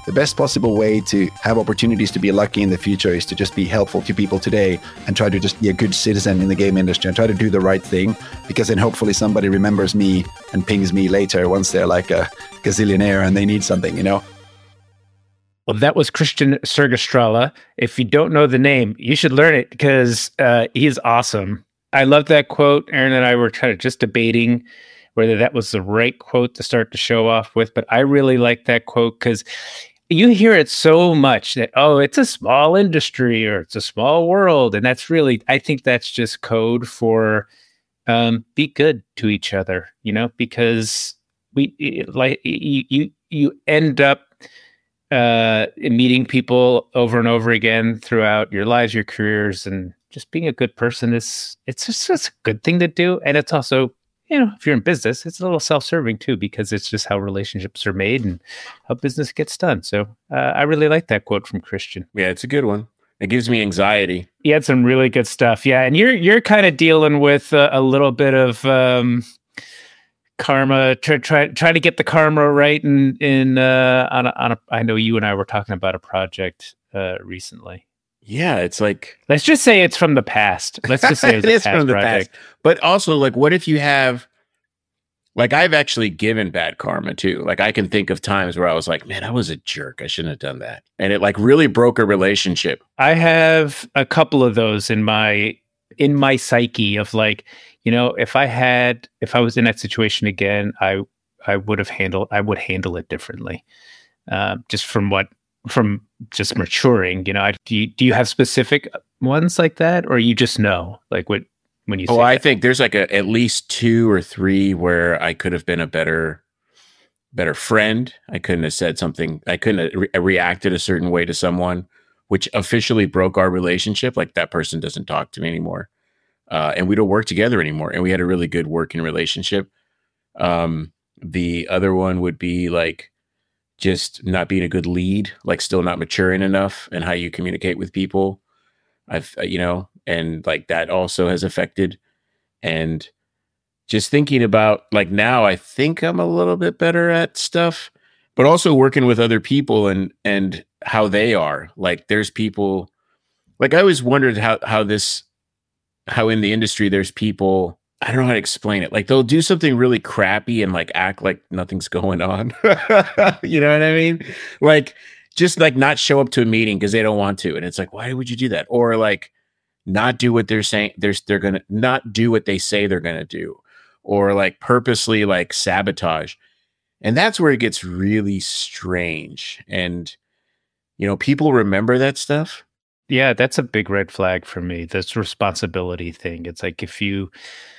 the best possible way to have opportunities to be lucky in the future is to just be helpful to people today and try to just be a good citizen in the game industry and try to do the right thing, because then hopefully somebody remembers me and pings me later once they're like a gazillionaire and they need something, you know? Well, that was Christian Sergestrala. If you don't know the name, you should learn it because he's awesome. I love that quote. Aaron and I were kind of just debating whether that was the right quote to start the show off with, but I really like that quote because you hear it so much that, oh, it's a small industry or it's a small world. And that's really, I think that's just code for be good to each other, you know, because you end up meeting people over and over again throughout your lives, your careers, and just being a good person it's just a good thing to do. And it's also, you know, if you're in business, it's a little self-serving too, because it's just how relationships are made and how business gets done. So I really like that quote from Christian. Yeah, it's a good one. It gives me anxiety. He had some really good stuff. Yeah. And you're kind of dealing with a little bit of karma, try to get the karma right I know you and I were talking about a project recently. Yeah, it's like, let's just say it's from the past. Let's just say it is from the past. But also, like, what if you have, like, I've actually given bad karma too. Like, I can think of times where I was like, man, I was a jerk. I shouldn't have done that. And it like really broke a relationship. I have a couple of those in my psyche of like, you know, if I was in that situation again, I would handle it differently. From just maturing, you know, do you have specific ones like that, or you just know, like when you say I that? think there's like at least 2 or 3 where I could have been a better friend. I couldn't have said something. I couldn't have reacted a certain way to someone, which officially broke our relationship. Like that person doesn't talk to me anymore. And we don't work together anymore. And we had a really good working relationship. The other one would be like, just not being a good lead, like still not maturing enough and how you communicate with people. And like that also has affected. And just thinking about like now, I think I'm a little bit better at stuff, but also working with other people and how they are. Like there's people, like I always wondered how in the industry there's people, I don't know how to explain it. Like they'll do something really crappy and like act like nothing's going on. You know what I mean? Like just like not show up to a meeting because they don't want to. And it's like, why would you do that? Or like not do what they're saying. They're going to not do what they say they're going to do, or like purposely like sabotage. And that's where it gets really strange. And, you know, people remember that stuff. Yeah, that's a big red flag for me. This responsibility thing. It's like if you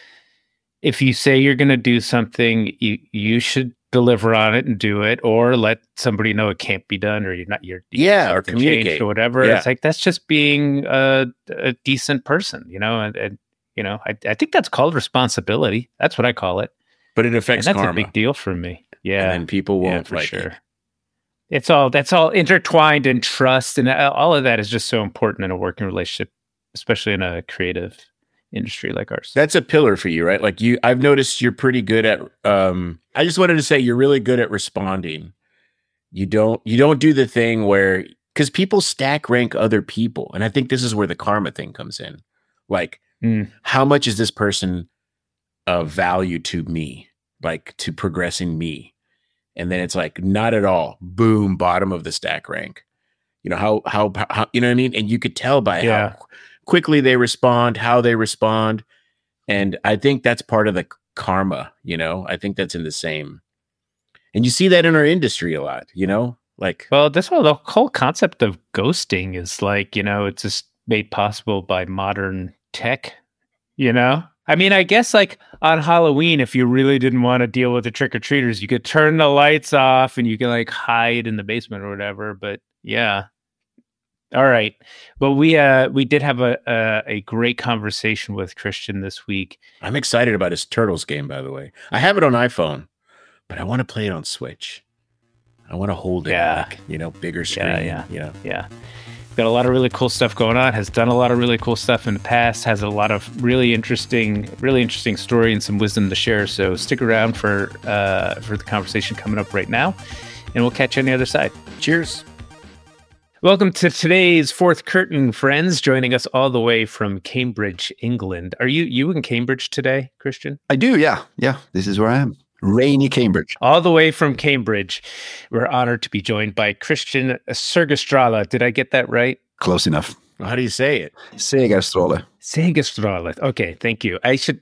say you're going to do something, you should deliver on it and do it, or let somebody know it can't be done, or or communicate or whatever. Yeah. It's like that's just being a decent person, you know. And you know, I think that's called responsibility. That's what I call it. But it affects and that's karma. a big deal for me. Yeah, and then people won't for like sure. it. That's all intertwined in trust, and all of that is just so important in a working relationship, especially in a creative industry like ours. That's a pillar for you, right? Like I've noticed you're pretty good at, I just wanted to say you're really good at responding. You don't do the thing where, because people stack rank other people. And I think this is where the karma thing comes in. Like, how much is this person of value to me? Like to progressing me? And then it's like, not at all. Boom, bottom of the stack rank. You know, how you know what I mean? And you could tell by how quickly they respond, how they respond. And I think that's part of the karma, you know? I think that's in the same. And you see that in our industry a lot, you know? Like, well, the whole concept of ghosting is like, you know, it's just made possible by modern tech, you know? I mean, I guess like on Halloween, if you really didn't want to deal with the trick-or-treaters, you could turn the lights off and you can like hide in the basement or whatever. But yeah. All right. Well, we did have a great conversation with Christian this week. I'm excited about his Turtles game, by the way. I have it on iPhone, but I want to play it on Switch. I want to hold it, like, you know, bigger screen. Yeah. Got a lot of really cool stuff going on. Has done a lot of really cool stuff in the past. Has a lot of really interesting story and some wisdom to share. So stick around for the conversation coming up right now, and we'll catch you on the other side. Cheers. Cheers. Welcome to today's Fourth Curtain, friends. Joining us all the way from Cambridge, England. Are you in Cambridge today, Christian? I do, yeah. Yeah, this is where I am. Rainy Cambridge. All the way from Cambridge. We're honored to be joined by Christian Sergestrala. Did I get that right? Close enough. How do you say it? Segerstråle. Segerstråle. Okay, thank you. I should,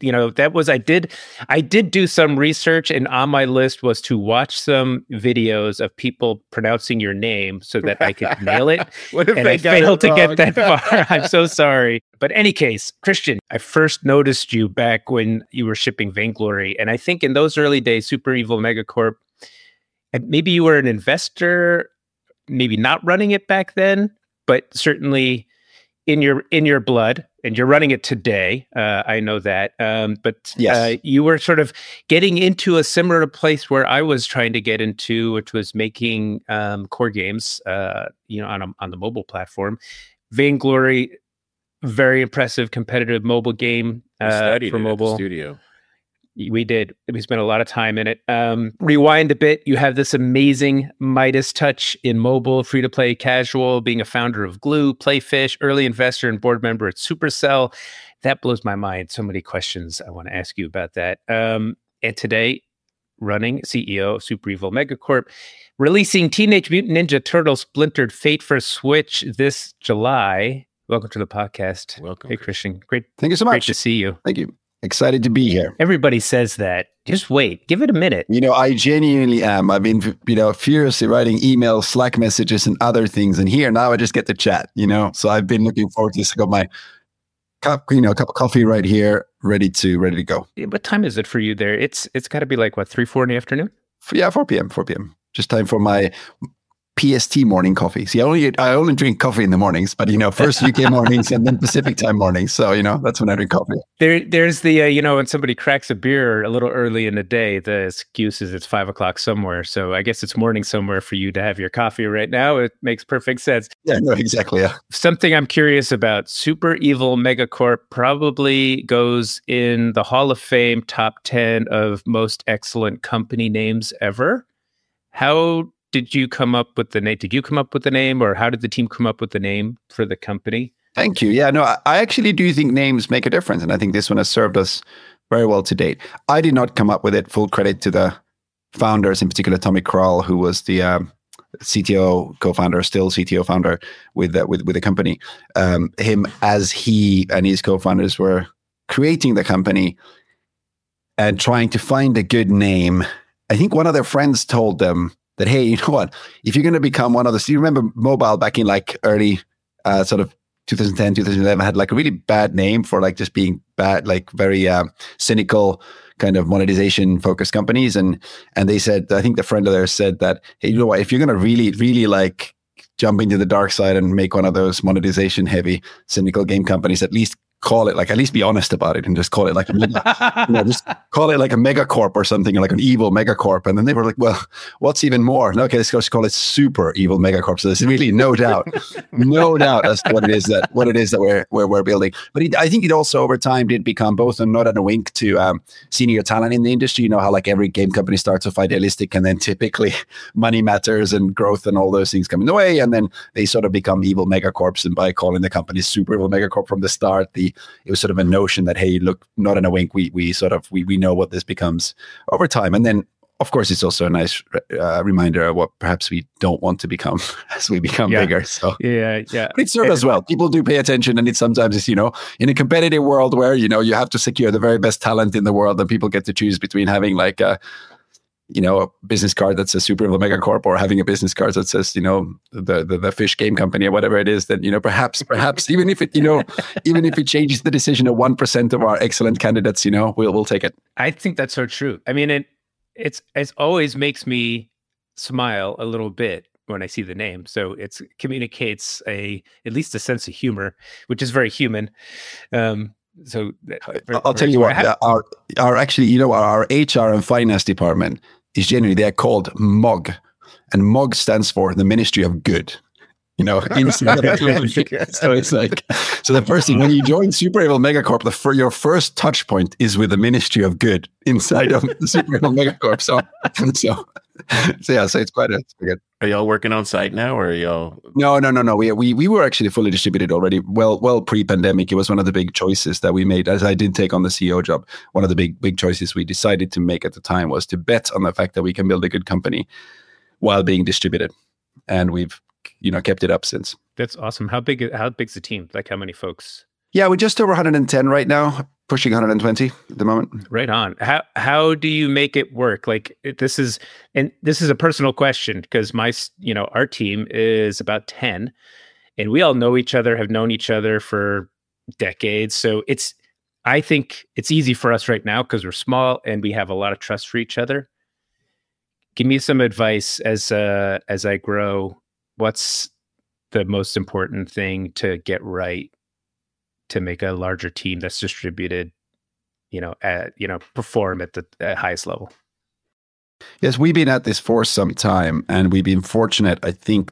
I did do some research, and on my list was to watch some videos of people pronouncing your name so that I could nail it. What if and I failed to get that far. I'm so sorry. But any case, Christian, I first noticed you back when you were shipping Vainglory. And I think in those early days, Super Evil Megacorp, and maybe you were an investor, maybe not running it back then, but certainly in your blood, and you're running it today. I know that. But yes. You were sort of getting into a similar place where I was trying to get into, which was making core games, on the mobile platform. Vainglory, very impressive competitive mobile game for mobile. At the studio. We did. We spent a lot of time in it. Rewind a bit. You have this amazing Midas touch in mobile, free-to-play casual, being a founder of Glue, Playfish, early investor and board member at Supercell. That blows my mind. So many questions I want to ask you about that. And today, running CEO of Super Evil Megacorp, releasing Teenage Mutant Ninja Turtles Splintered Fate for Switch this July. Welcome to the podcast. Welcome. Hey, Christian. Great. Thank you so much. Great to see you. Thank you. Excited to be here. Everybody says that. Just wait. Give it a minute. I genuinely am. I've been, furiously writing emails, Slack messages, and other things. And here now I just get to chat. So I've been looking forward to this. I got my cup of coffee right here, ready to go. What time is it for you there? It's got to be like 3-4 in the afternoon. 4 p.m. Just time for my PST morning coffee. See, I only drink coffee in the mornings, but first UK mornings and then Pacific time mornings. So that's when I drink coffee. There's the when somebody cracks a beer a little early in the day, the excuse is it's 5:00 somewhere. So I guess it's morning somewhere for you to have your coffee right now. It makes perfect sense. Yeah, no, exactly. Yeah. Something I'm curious about: Super Evil Megacorp probably goes in the Hall of Fame top 10 of most excellent company names ever. How did you come up with the name? Did you come up with the name, or how did the team come up with the name for the company? Thank you. Yeah, no, I actually do think names make a difference. And I think this one has served us very well to date. I did not come up with it. Full credit to the founders, in particular, Tommy Krall, who was the CTO co-founder, still CTO founder with the company. Him, as he and his co-founders were creating the company and trying to find a good name, I think one of their friends told them that, hey, you know what? If you're going to become one of the, you remember mobile back in early sort of 2010, 2011 had a really bad name for just being bad, very cynical kind of monetization focused companies. And they said, I think the friend of theirs said that, hey, you know what? If you're going to really, really jump into the dark side and make one of those monetization heavy cynical game companies, at least call it at least be honest about it and just call it a mega, just call it a megacorp or something, like an evil megacorp. And then they were like, well, what's even more? Okay, let's just call it Super Evil Megacorp. So there's really no doubt as to what it is that we're building. But I think it also over time did become both a nod and a wink to senior talent in the industry. How every game company starts off idealistic, and then typically money matters and growth and all those things come in the way, and then they sort of become evil megacorps. And by calling the company Super Evil Megacorp from the start, it was sort of a notion that, hey, look, not in a wink, we know what this becomes over time. And then, of course, it's also a nice reminder of what perhaps we don't want to become as we become bigger. So yeah. But it served as well. People do pay attention, and it's in a competitive world where you have to secure the very best talent in the world, and people get to choose between having a business card that says Super Evil Megacorp or having a business card that says, the fish game company or whatever it is, then, perhaps even if it changes the decision of 1% of our excellent candidates, we'll take it. I think that's so true. I mean, it always makes me smile a little bit when I see the name. So it communicates at least a sense of humor, which is very human. So I'll tell you what, our HR and finance department is generally, they're called MOG, and MOG stands for the Ministry of Good. Inside of it. So it's so the first thing when you join Super Evil Megacorp, your first touch point is with the Ministry of Good inside of the Super Evil Megacorp. So So it's it's good. Are y'all working on site now, or are y'all? No. We were actually fully distributed already. Well, pre-pandemic, it was one of the big choices that we made. As I did take on the CEO job, one of the big choices we decided to make at the time was to bet on the fact that we can build a good company while being distributed, and we've kept it up since. That's awesome. How big's the team? Like how many folks? Yeah, we're just over 110 right now, pushing 120 at the moment. Right on. How do you make it work? Like this is a personal question because our team is about 10 and we all know each other, have known each other for decades. So I think it's easy for us right now because we're small and we have a lot of trust for each other. Give me some advice as I grow. What's the most important thing to get right to make a larger team that's distributed, perform at the highest level? Yes, we've been at this for some time, and we've been fortunate. I think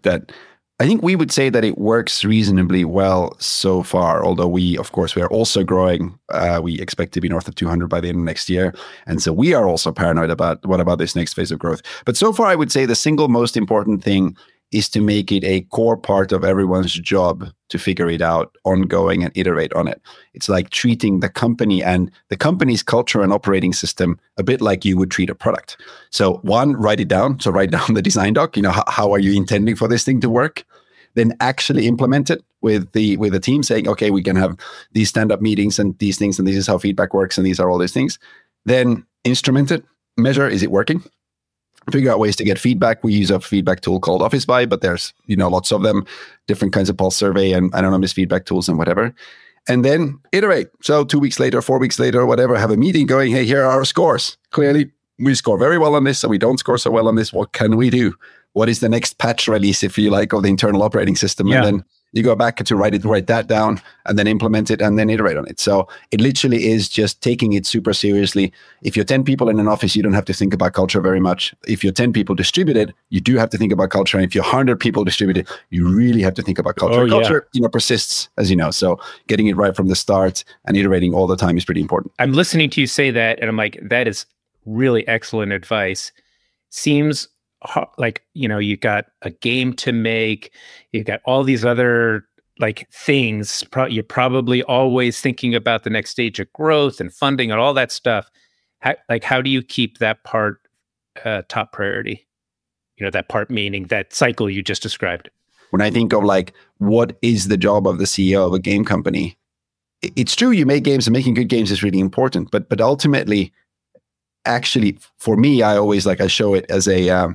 we would say that it works reasonably well so far. Although we are also growing. We expect to be north of 200 by the end of next year, and so we are also paranoid about what about this next phase of growth. But so far, I would say the single most important thing is to make it a core part of everyone's job to figure it out ongoing and iterate on it. It's like treating the company and the company's culture and operating system a bit like you would treat a product. So one, write it down. So write down the design doc. How are you intending for this thing to work? Then actually implement it with the team, saying, okay, we can have these stand-up meetings and these things, and this is how feedback works, and these are all these things. Then instrument it, measure, is it working? Figure out ways to get feedback. We use a feedback tool called OfficeBuy, but there's lots of them, different kinds of pulse survey and anonymous feedback tools and whatever. And then iterate. So 2 weeks later, 4 weeks later, whatever, have a meeting going, hey, here are our scores. Clearly, we score very well on this, and we don't score so well on this. What can we do? What is the next patch release, if you like, of the internal operating system? Yeah. And then you go back to write that down, and then implement it, and then iterate on it. So it literally is just taking it super seriously. If you're 10 people in an office, you don't have to think about culture very much. If you're 10 people distributed, you do have to think about culture. And if you're 100 people distributed, you really have to think about culture. Oh, culture, persists, as you know. So getting it right from the start and iterating all the time is pretty important. I'm listening to you say that, and I'm like, that is really excellent advice. Seems like, you got a game to make, you've got all these other things. You're probably always thinking about the next stage of growth and funding and all that stuff. How do you keep that part top priority? That part meaning that cycle you just described. When I think of what is the job of the CEO of a game company, it's true you make games, and making good games is really important. But ultimately, actually, for me, I always I show it as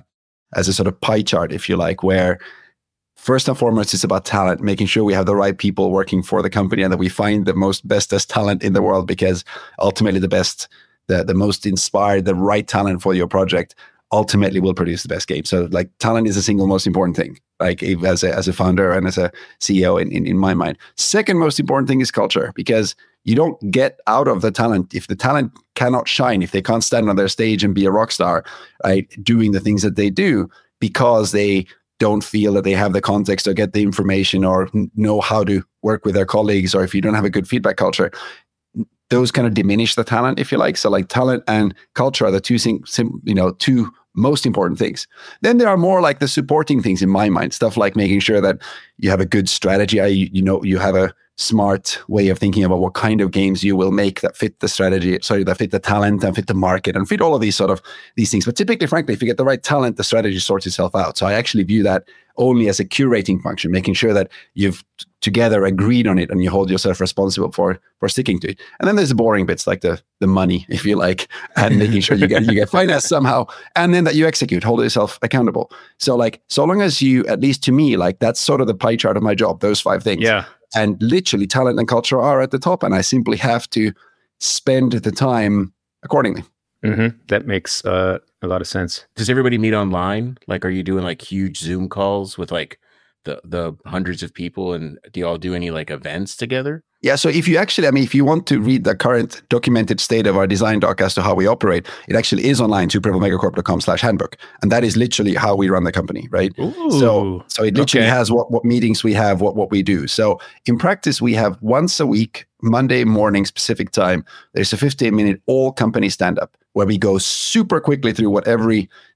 a sort of pie chart, if you like, where first and foremost, it's about talent, making sure we have the right people working for the company and that we find the bestest talent in the world, because ultimately the most inspired, the right talent for your project ultimately will produce the best game. So talent is the single most important thing, as a founder and as a CEO in my mind. Second most important thing is culture, because you don't get out of the talent if the talent cannot shine, if they can't stand on their stage and be a rock star, right, doing the things that they do, because they don't feel that they have the context or get the information or know how to work with their colleagues, or if you don't have a good feedback culture, those kind of diminish the talent, if you like. So talent and culture are the two most important things. Then there are more the supporting things in my mind, stuff like making sure that you have a good strategy. You have a smart way of thinking about what kind of games you will make that fit the strategy, that fit the talent and fit the market and fit all of these things. But typically, frankly, if you get the right talent, the strategy sorts itself out. So I actually view that only as a curating function, making sure that you've together agreed on it and you hold yourself responsible for sticking to it. And then there's the boring bits, like the money, if you like, and making sure you get financed somehow, and then that you execute, hold yourself accountable. So so long as you, at least to me, that's sort of the pie chart of my job, those 5 things. Yeah. And literally talent and culture are at the top, and I simply have to spend the time accordingly. Mm-hmm. That makes a lot of sense. Does everybody meet online? Are you doing huge Zoom calls with the hundreds of people, and do you all do any events together? Yeah, so if you want to read the current documented state of our design doc as to how we operate, it actually is online, supermegacorp.com/handbook. And that is literally how we run the company, right? Ooh, so it literally has what meetings we have, what we do. So in practice, we have once a week, Monday morning Pacific time, there's a 15-minute all company stand-up where we go super quickly through what every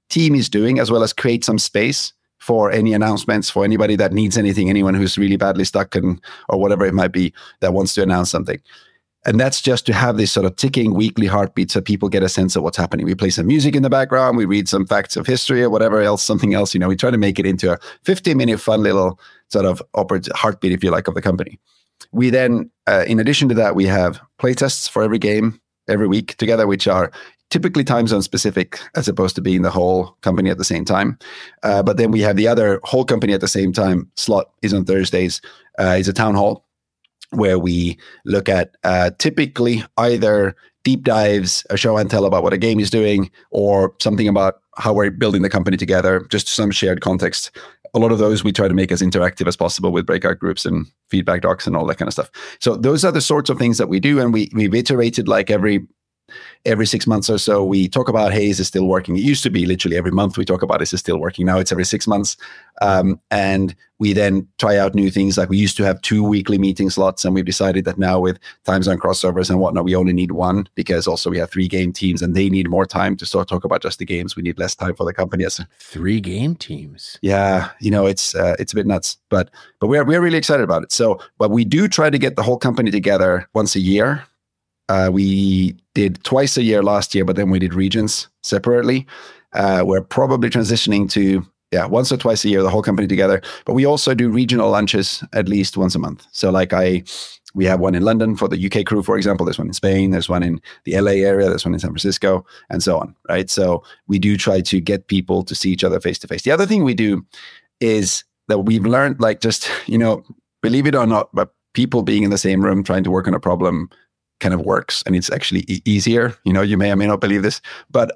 team is doing, as well as create some space for any announcements, for anybody that needs anything, anyone who's really badly stuck or whatever it might be that wants to announce something. And that's just to have this sort of ticking weekly heartbeat so people get a sense of what's happening. We play some music in the background, we read some facts of history or whatever else, something else. We try to make it into a 15-minute fun little sort of heartbeat, if you like, of the company. We then, in addition to that, we have playtests for every game every week together, which are typically time zone specific as opposed to being the whole company at the same time. But then we have the other whole company at the same time slot is on Thursdays. It's a town hall where we look at typically either deep dives, a show and tell about what a game is doing, or something about how we're building the company together, just some shared context. A lot of those we try to make as interactive as possible with breakout groups and feedback docs and all that kind of stuff. So those are the sorts of things that we do. And we've iterated like every 6 months or so. We talk about, hey, is it still working? It used to be literally every month we talk about, is it still working? Now it's every 6 months. And we then try out new things. Like we used to have 2 weekly meeting slots, and we've decided that now with time zone crossovers and whatnot, we only need 1, because also we have 3 game teams and they need more time to sort of talk about just the games. We need less time for the company. 3 game teams. Yeah, it's a bit nuts, but we're really excited about it. So, but we do try to get the whole company together once a year. We did twice a year last year, but then we did regions separately. We're probably transitioning to once or twice a year, the whole company together. But we also do regional lunches at least once a month. So like we have one in London for the UK crew, for example. There's one in Spain. There's one in the LA area. There's one in San Francisco, and so on, right? So we do try to get people to see each other face to face. The other thing we do is that we've learned, like, just, believe it or not, but people being in the same room trying to work on a problem kind of works, and it's actually easier. You may or may not believe this, but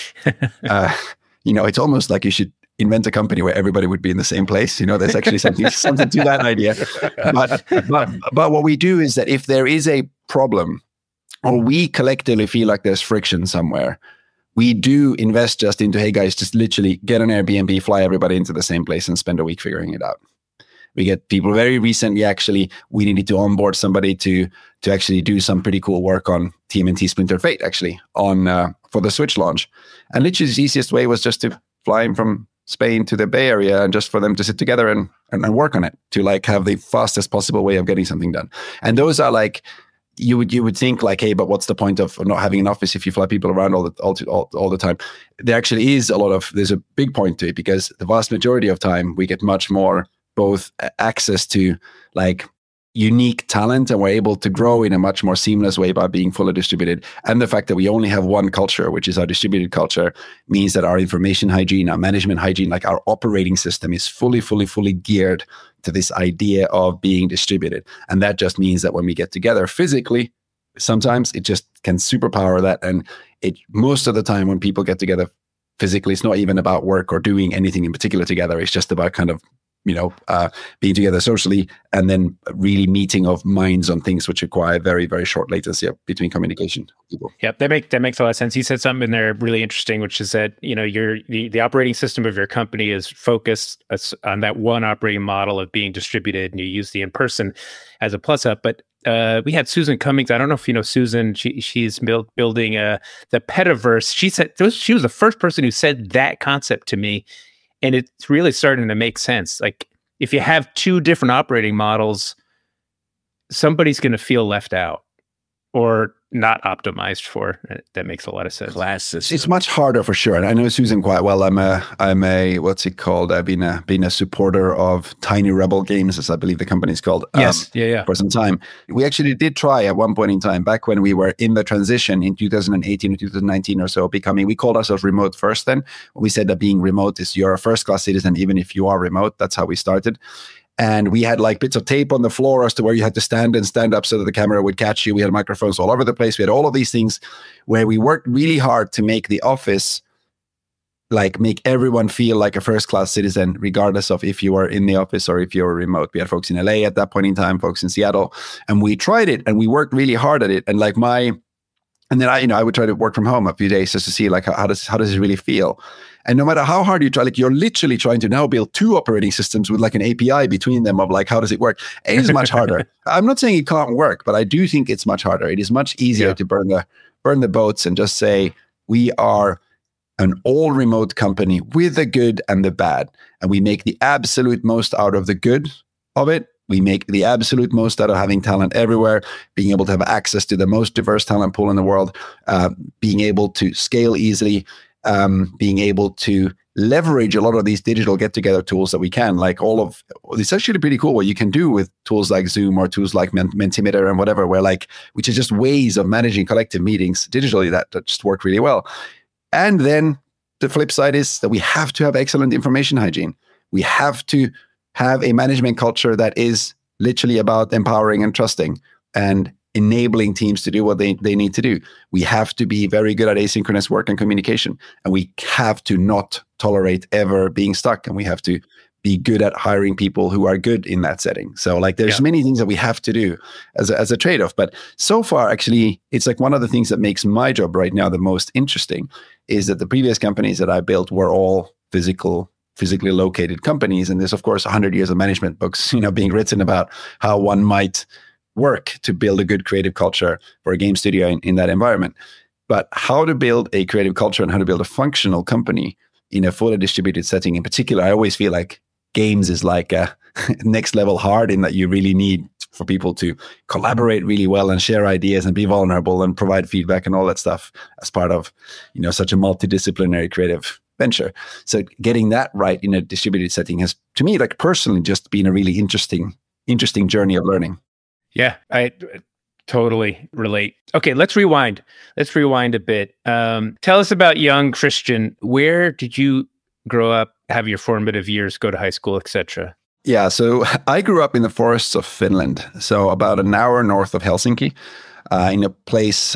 it's almost like you should invent a company where everybody would be in the same place. There's actually something to that idea. But what we do is that if there is a problem, or we collectively feel like there's friction somewhere, we do invest just into, hey guys, just literally get an Airbnb, fly everybody into the same place, and spend a week figuring it out. We get people very recently, actually, we needed to onboard somebody to actually do some pretty cool work on TMNT Splinter Fate, actually, for the Switch launch. And literally the easiest way was just to fly him from Spain to the Bay Area, and just for them to sit together and work on it, to like have the fastest possible way of getting something done. And those are like, you would think like, hey, but what's the point of not having an office if you fly people around all the time? There actually is there's a big point to it, because the vast majority of time we get much more both access to like unique talent, and we're able to grow in a much more seamless way by being fully distributed. And the fact that we only have one culture, which is our distributed culture, means that our information hygiene, our management hygiene, like our operating system, is fully geared to this idea of being distributed. And that just means that when we get together physically, sometimes it just can superpower that. And most of the time when people get together physically, it's not even about work or doing anything in particular together. It's just about kind of being together socially, and then really meeting of minds on things which require very, very short latency between communication people. Yep, that makes a lot of sense. You said something in there really interesting, which is that the operating system of your company is focused on that one operating model of being distributed, and you use the in-person as a plus up. But we had Susan Cummings. I don't know if you know Susan. She's building the Petaverse. She was the first person who said that concept to me. And it's really starting to make sense. Like, if you have 2 different operating models, somebody's going to feel left out or not optimized for. That makes a lot of sense. Class system. It's much harder for sure. And I know Susan quite well. I'm a what's it called? I've been a supporter of Tiny Rebel Games, as I believe the company's called. Yes. For some time. We actually did try at one point in time, back when we were in the transition in 2018 or 2019 or so, we called ourselves remote first then. We said that being remote is you're a first-class citizen, even if you are remote. That's how we started. And we had like bits of tape on the floor as to where you had to stand up so that the camera would catch you. We had microphones all over the place. We had all of these things where we worked really hard to make the office, like, make everyone feel like a first-class citizen, regardless of if you were in the office or if you were remote. We had folks in LA at that point in time, folks in Seattle, and we tried it and we worked really hard at it. And like and then I would try to work from home a few days just to see like how does it really feel. And no matter how hard you try, like, you're literally trying to now build 2 operating systems with like an API between them of like, how does it work? It is much harder. I'm not saying it can't work, but I do think it's much harder. It is much easier to burn the boats and just say, we are an all remote company with the good and the bad. And we make the absolute most out of the good of it. We make the absolute most out of having talent everywhere, being able to have access to the most diverse talent pool in the world, being able to scale easily, being able to leverage a lot of these digital get-together tools that we can, like it's actually pretty cool what you can do with tools like Zoom or tools like Mentimeter and whatever, which is just ways of managing collective meetings digitally that just work really well. And then the flip side is that we have to have excellent information hygiene. We have to have a management culture that is literally about empowering and trusting and enabling teams to do what they need to do. We have to be very good at asynchronous work and communication. And we have to not tolerate ever being stuck. And we have to be good at hiring people who are good in that setting. So there's many things that we have to do as a trade-off. But so far, actually, it's like one of the things that makes my job right now the most interesting is that the previous companies that I built were all physically located companies. And there's, of course, 100 years of management books, being written about how one might work to build a good creative culture for a game studio in that environment. But how to build a creative culture and how to build a functional company in a fully distributed setting in particular, I always feel like games is like a next level hard in that you really need for people to collaborate really well and share ideas and be vulnerable and provide feedback and all that stuff as part of, such a multidisciplinary creative venture. So getting that right in a distributed setting has, to me, like personally, just been a really interesting journey of learning. Yeah, I totally relate. Okay, let's rewind. A bit. Tell us about young Christian. Where did you grow up, have your formative years, go to high school, etc.? Yeah, so I grew up in the forests of Finland, so about an hour north of Helsinki, in a place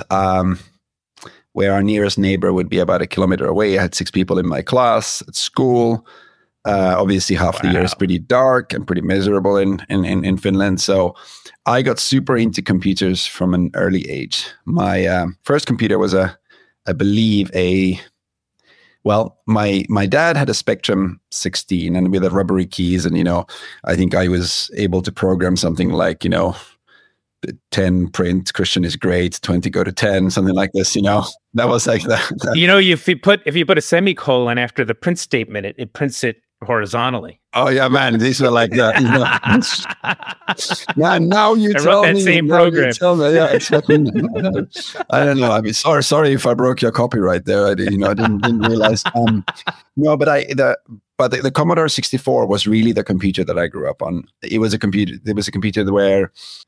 where our nearest neighbor would be about 1 kilometer away. I had 6 people in my class at school. Obviously, half the year is pretty dark and pretty miserable in Finland. So I got super into computers from an early age. My first computer was my dad had a Spectrum 16 and with the rubbery keys. And, I think I was able to program something like, the 10 print, Christian is great, 20 go to 10, something like this, that was like that. If you put a semicolon after the print statement, it prints it horizontally. Oh yeah, man, these were like that. Man, now you tell me. Same program. Yeah, exactly. I don't know. I mean, sorry if I broke your copyright there. I didn't realize. No, but the Commodore 64 was really the computer that I grew up on. It was a computer where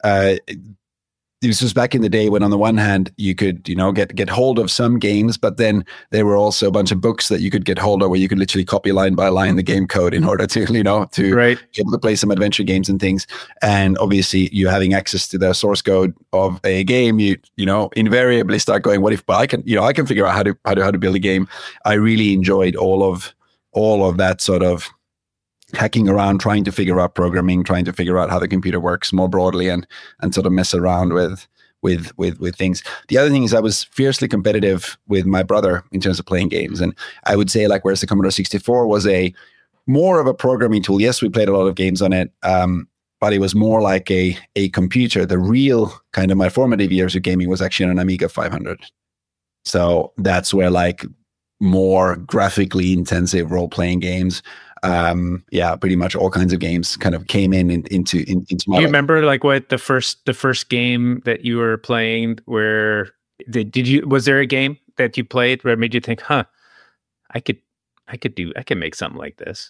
this was back in the day when, on the one hand, you could, get hold of some games, but then there were also a bunch of books that you could get hold of where you could literally copy line by line the game code in order to, right, be able to play some adventure games and things. And obviously, you having access to the source code of a game, you invariably start going, what if? But I can figure out how to build a game. I really enjoyed all of that sort of hacking around, trying to figure out programming, trying to figure out how the computer works more broadly, and sort of mess around with things. The other thing is I was fiercely competitive with my brother in terms of playing games, and I would say whereas the Commodore 64 was more of a programming tool. Yes, we played a lot of games on it, but it was more like a computer. The real kind of my formative years of gaming was actually on an Amiga 500. So that's where more graphically intensive role-playing games, pretty much all kinds of games kind of came into my. Do you remember what the first game that you were playing? Where was there a game that you played where it made you think, I could make something like this?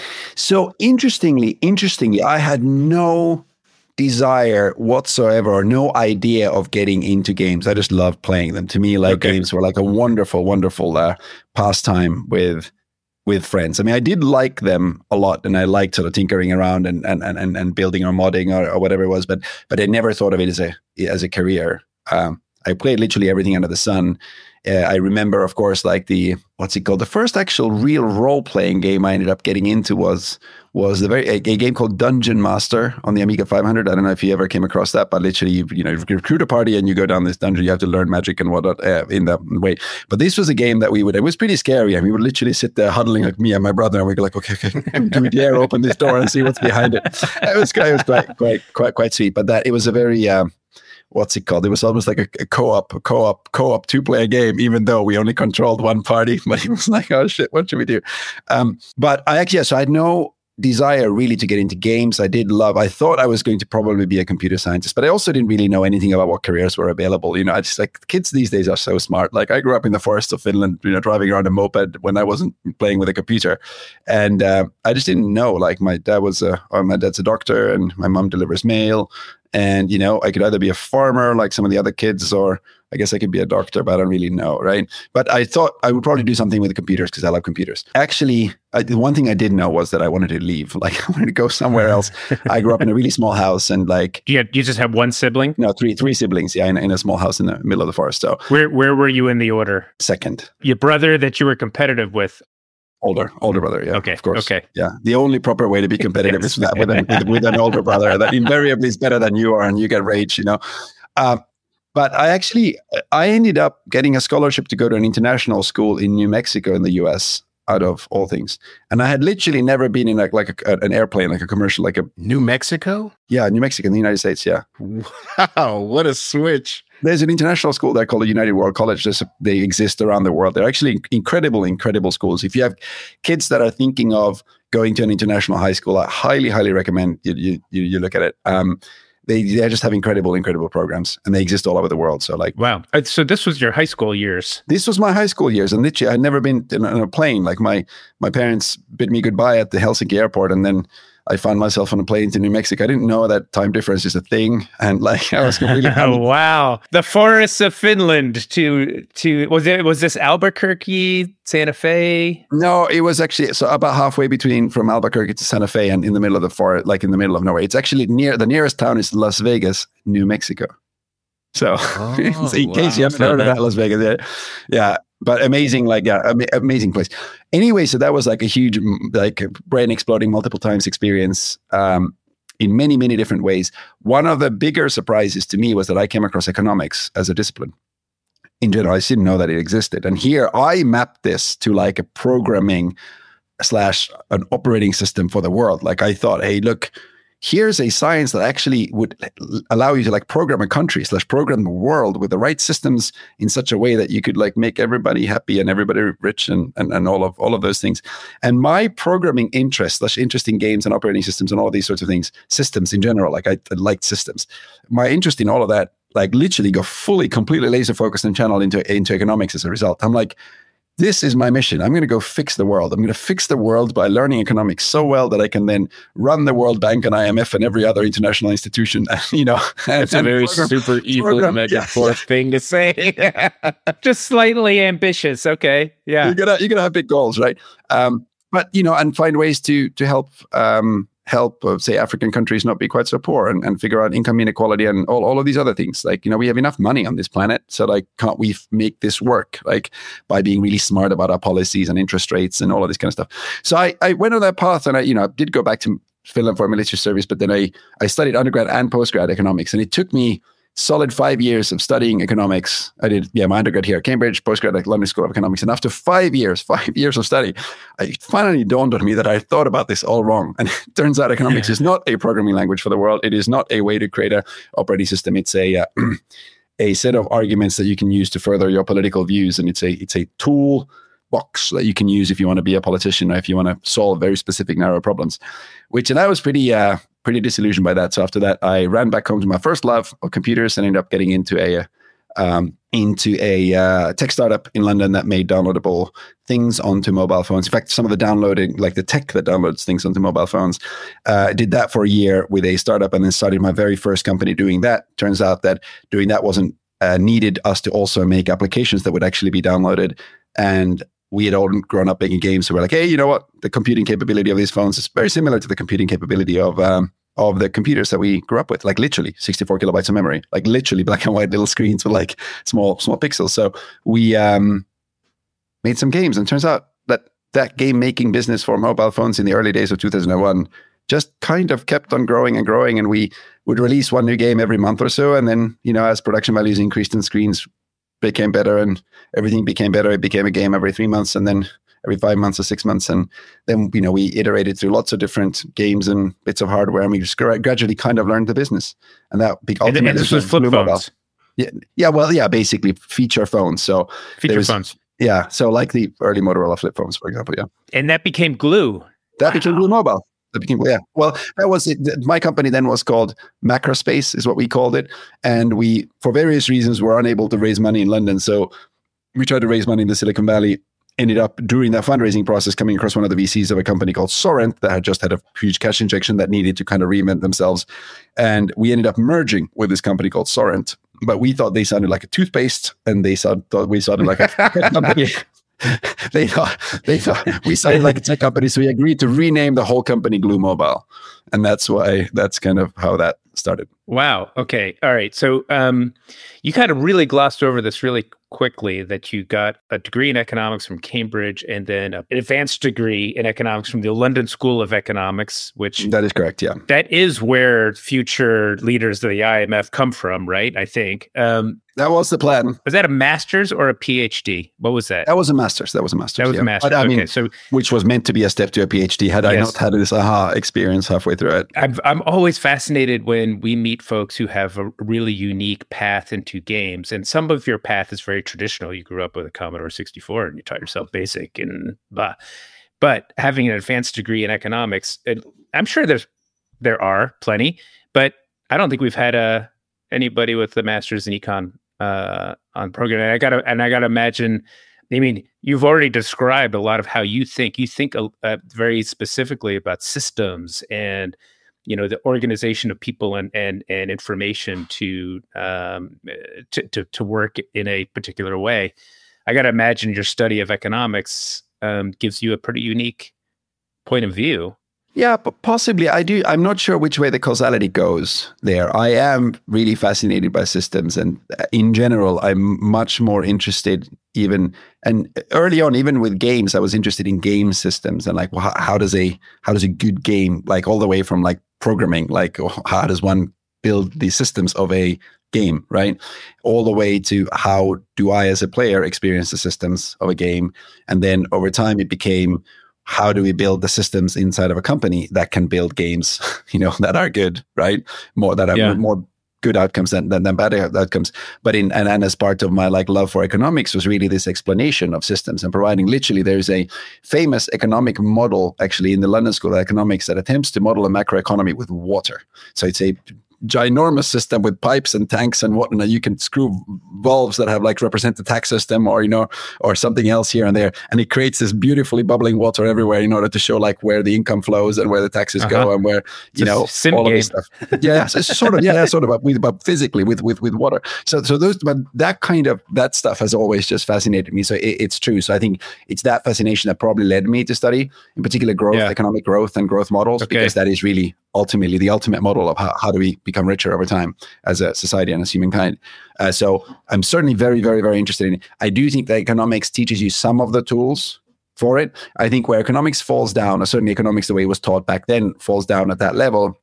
So interestingly, I had no desire whatsoever or no idea of getting into games. I just loved playing them. To me, games were like a wonderful, wonderful pastime with friends. I mean, I did like them a lot, and I liked sort of tinkering around and building or modding or whatever it was. But I never thought of it as a career. I played literally everything under the sun. I remember, of course, the first actual real role-playing game I ended up getting into was a game called Dungeon Master on the Amiga 500. I don't know if you ever came across that, but literally, you recruit a party and you go down this dungeon. You have to learn magic and whatnot in that way. But this was a game that it was pretty scary. And we would literally sit there huddling, like me and my brother, and we'd go like, okay, do we dare open this door and see what's behind it? It was quite sweet. But it was a very what's it called? It was almost like a co-op 2-player game, even though we only controlled one party. But it was like, oh shit, what should we do? But I actually, so I had no desire really to get into games. I thought I was going to probably be a computer scientist, but I also didn't really know anything about what careers were available. I just like, kids these days are so smart. Like I grew up in the forests of Finland, driving around a moped when I wasn't playing with a computer. And I just didn't know, like my dad's a doctor and my mom delivers mail. And, I could either be a farmer like some of the other kids, or I guess I could be a doctor, but I don't really know, right? But I thought I would probably do something with the computers because I love computers. Actually, the one thing I did know was that I wanted to leave. Like I wanted to go somewhere else. I grew up in a really small house and like... You just have one sibling? No, three siblings, yeah, in a small house in the middle of the forest. So Where were you in the order? Second. Your brother that you were competitive with? Older brother, yeah. Okay, of course. Okay. Yeah, the only proper way to be competitive is with an older brother that invariably is better than you are, and you get rage, But I ended up getting a scholarship to go to an international school in New Mexico in the U.S. out of all things, and I had literally never been in an airplane, like a commercial, like a New Mexico. Yeah, New Mexico in the United States. Yeah. Wow, what a switch! There's an international school there called the United World College. They exist around the world. They're actually incredible schools. If you have kids that are thinking of going to an international high school, I highly recommend you look at it. They just have incredible programs, and they exist all over the world. So like, wow. So this was your high school years. This was my high school years, and literally I'd never been in a plane. Like my parents bid me goodbye at the Helsinki airport, and then I found myself on a plane to New Mexico. I didn't know that time difference is a thing, and like I was completely. Oh wow! The forests of Finland to was this Albuquerque, Santa Fe? No, it was actually so about halfway from Albuquerque to Santa Fe, and in the middle of the forest, like in the middle of nowhere. It's actually the nearest town is Las Vegas, New Mexico. So in case you haven't heard of that, Las Vegas, yeah. But amazing, amazing place. Anyway, so that was like a huge, like brain exploding multiple times experience in many, many different ways. One of the bigger surprises to me was that I came across economics as a discipline. In general, I didn't know that it existed. And here I mapped this to like a programming / an operating system for the world. Like I thought, hey, look, here's a science that actually would allow you to like program a country / program the world with the right systems in such a way that you could like make everybody happy and everybody rich and all of those things. And my programming interest / interest in games and operating systems and all of these sorts of things, systems in general, like I liked systems. My interest in all of that, like literally go completely laser focused and channeled into economics as a result. I'm like, this is my mission. I'm going to go fix the world. I'm going to fix the world by learning economics so well that I can then run the World Bank and IMF and every other international institution. It's a very super evil metaphor thing to say. Just slightly ambitious. Okay, yeah. You're gonna have big goals, right? But and find ways to help say African countries not be quite so poor and figure out income inequality and all of these other things. Like, we have enough money on this planet. So like, can't we make this work? Like by being really smart about our policies and interest rates and all of this kind of stuff. So I went on that path, and I did go back to Finland for military service, but then I studied undergrad and postgrad economics, and it took me solid 5 years of studying economics. I did, my undergrad here at Cambridge, postgrad at London School of Economics. And after 5 years of study, it finally dawned on me that I thought about this all wrong. And it turns out economics is not a programming language for the world. It is not a way to create a operating system. It's a set of arguments that you can use to further your political views. And it's a tool box that you can use if you want to be a politician or if you want to solve very specific, narrow problems. And I was pretty disillusioned by that. So after that, I ran back home to my first love of computers and ended up getting into a tech startup in London that made downloadable things onto mobile phones. In fact, some of the downloading, like the tech that downloads things onto mobile phones, did that for a year with a startup, and then started my very first company doing that. Turns out that doing that wasn't needed us to also make applications that would actually be downloaded. And we had all grown up making games. So we're like, hey, you know what? The computing capability of these phones is very similar to the computing capability of the computers that we grew up with. Like literally 64 kilobytes of memory, like literally black and white little screens with like small pixels. So we made some games, and turns out that game making business for mobile phones in the early days of 2001 just kind of kept on growing and growing. And we would release one new game every month or so. And then, as production values increased and screens became better and everything became better, it became a game every 3 months. And then every 5 months or 6 months. And then, we iterated through lots of different games and bits of hardware, and we just gradually kind of learned the business. And that ultimately and this was flip phones. Basically feature phones. So feature phones. Yeah, so like the early Motorola flip phones, for example, yeah. And that became Glue. That became Glue Mobile. Well, that was it. My company then was called Macrospace, is what we called it. And we, for various reasons, were unable to raise money in London. So we tried to raise money in the Silicon Valley. Ended up during that fundraising process coming across one of the VCs of a company called Sorrent that had just had a huge cash injection that needed to kind of reinvent themselves. And we ended up merging with this company called Sorrent. But we thought they sounded like a toothpaste, and they thought we sounded like a company. They thought we sounded like a tech company, so we agreed to rename the whole company Glue Mobile, and that's kind of how that started. Wow. Okay. All right. So you kind of really glossed over this really quickly, that you got a degree in economics from Cambridge and then an advanced degree in economics from the London School of Economics, which... That is correct, yeah. That is where future leaders of the IMF come from, right? I think. That was the plan. Was that a master's or a PhD? What was that? That was a master's. That was a master's. But, I mean, so, which was meant to be a step to a PhD. Had I not had this aha experience halfway through it. I'm always fascinated when we meet folks who have a really unique path into games, and some of your path is very traditional. You grew up with a Commodore 64 and you taught yourself BASIC and blah. But having an advanced degree in economics, I'm sure there are plenty, but I don't think we've had anybody with a master's in econ on programming. I gotta imagine. I mean, you've already described a lot of how you think. You think very specifically about systems and the organization of people and information to work in a particular way. I got to imagine your study of economics gives you a pretty unique point of view. Yeah, but possibly I do. I'm not sure which way the causality goes there. I am really fascinated by systems, and in general, I'm much more interested and early on, even with games, I was interested in game systems and like, well, how does a good game, like all the way from like programming, like how does one build the systems of a game, right? All the way to how do I as a player experience the systems of a game. And then over time it became, how do we build the systems inside of a company that can build games, that are good, right? More good outcomes than bad outcomes. But and as part of my like love for economics was really this explanation of systems and providing literally, there's a famous economic model actually in the London School of Economics that attempts to model a macroeconomy with water. So it's a ginormous system with pipes and tanks and whatnot. You can screw valves that have like represent the tax system or something else here and there, and it creates this beautifully bubbling water everywhere in order to show like where the income flows and where the taxes go and where all of this stuff. Yeah, so it's sort of but physically with water. So those, but that stuff has always just fascinated me. So it's true. So I think it's that fascination that probably led me to study in particular growth, economic growth and growth models, because that is really ultimately the ultimate model of how do we become richer over time as a society and as humankind. So I'm certainly very, very, very interested in it. I do think that economics teaches you some of the tools for it. I think where economics falls down, or certainly economics the way it was taught back then falls down at that level,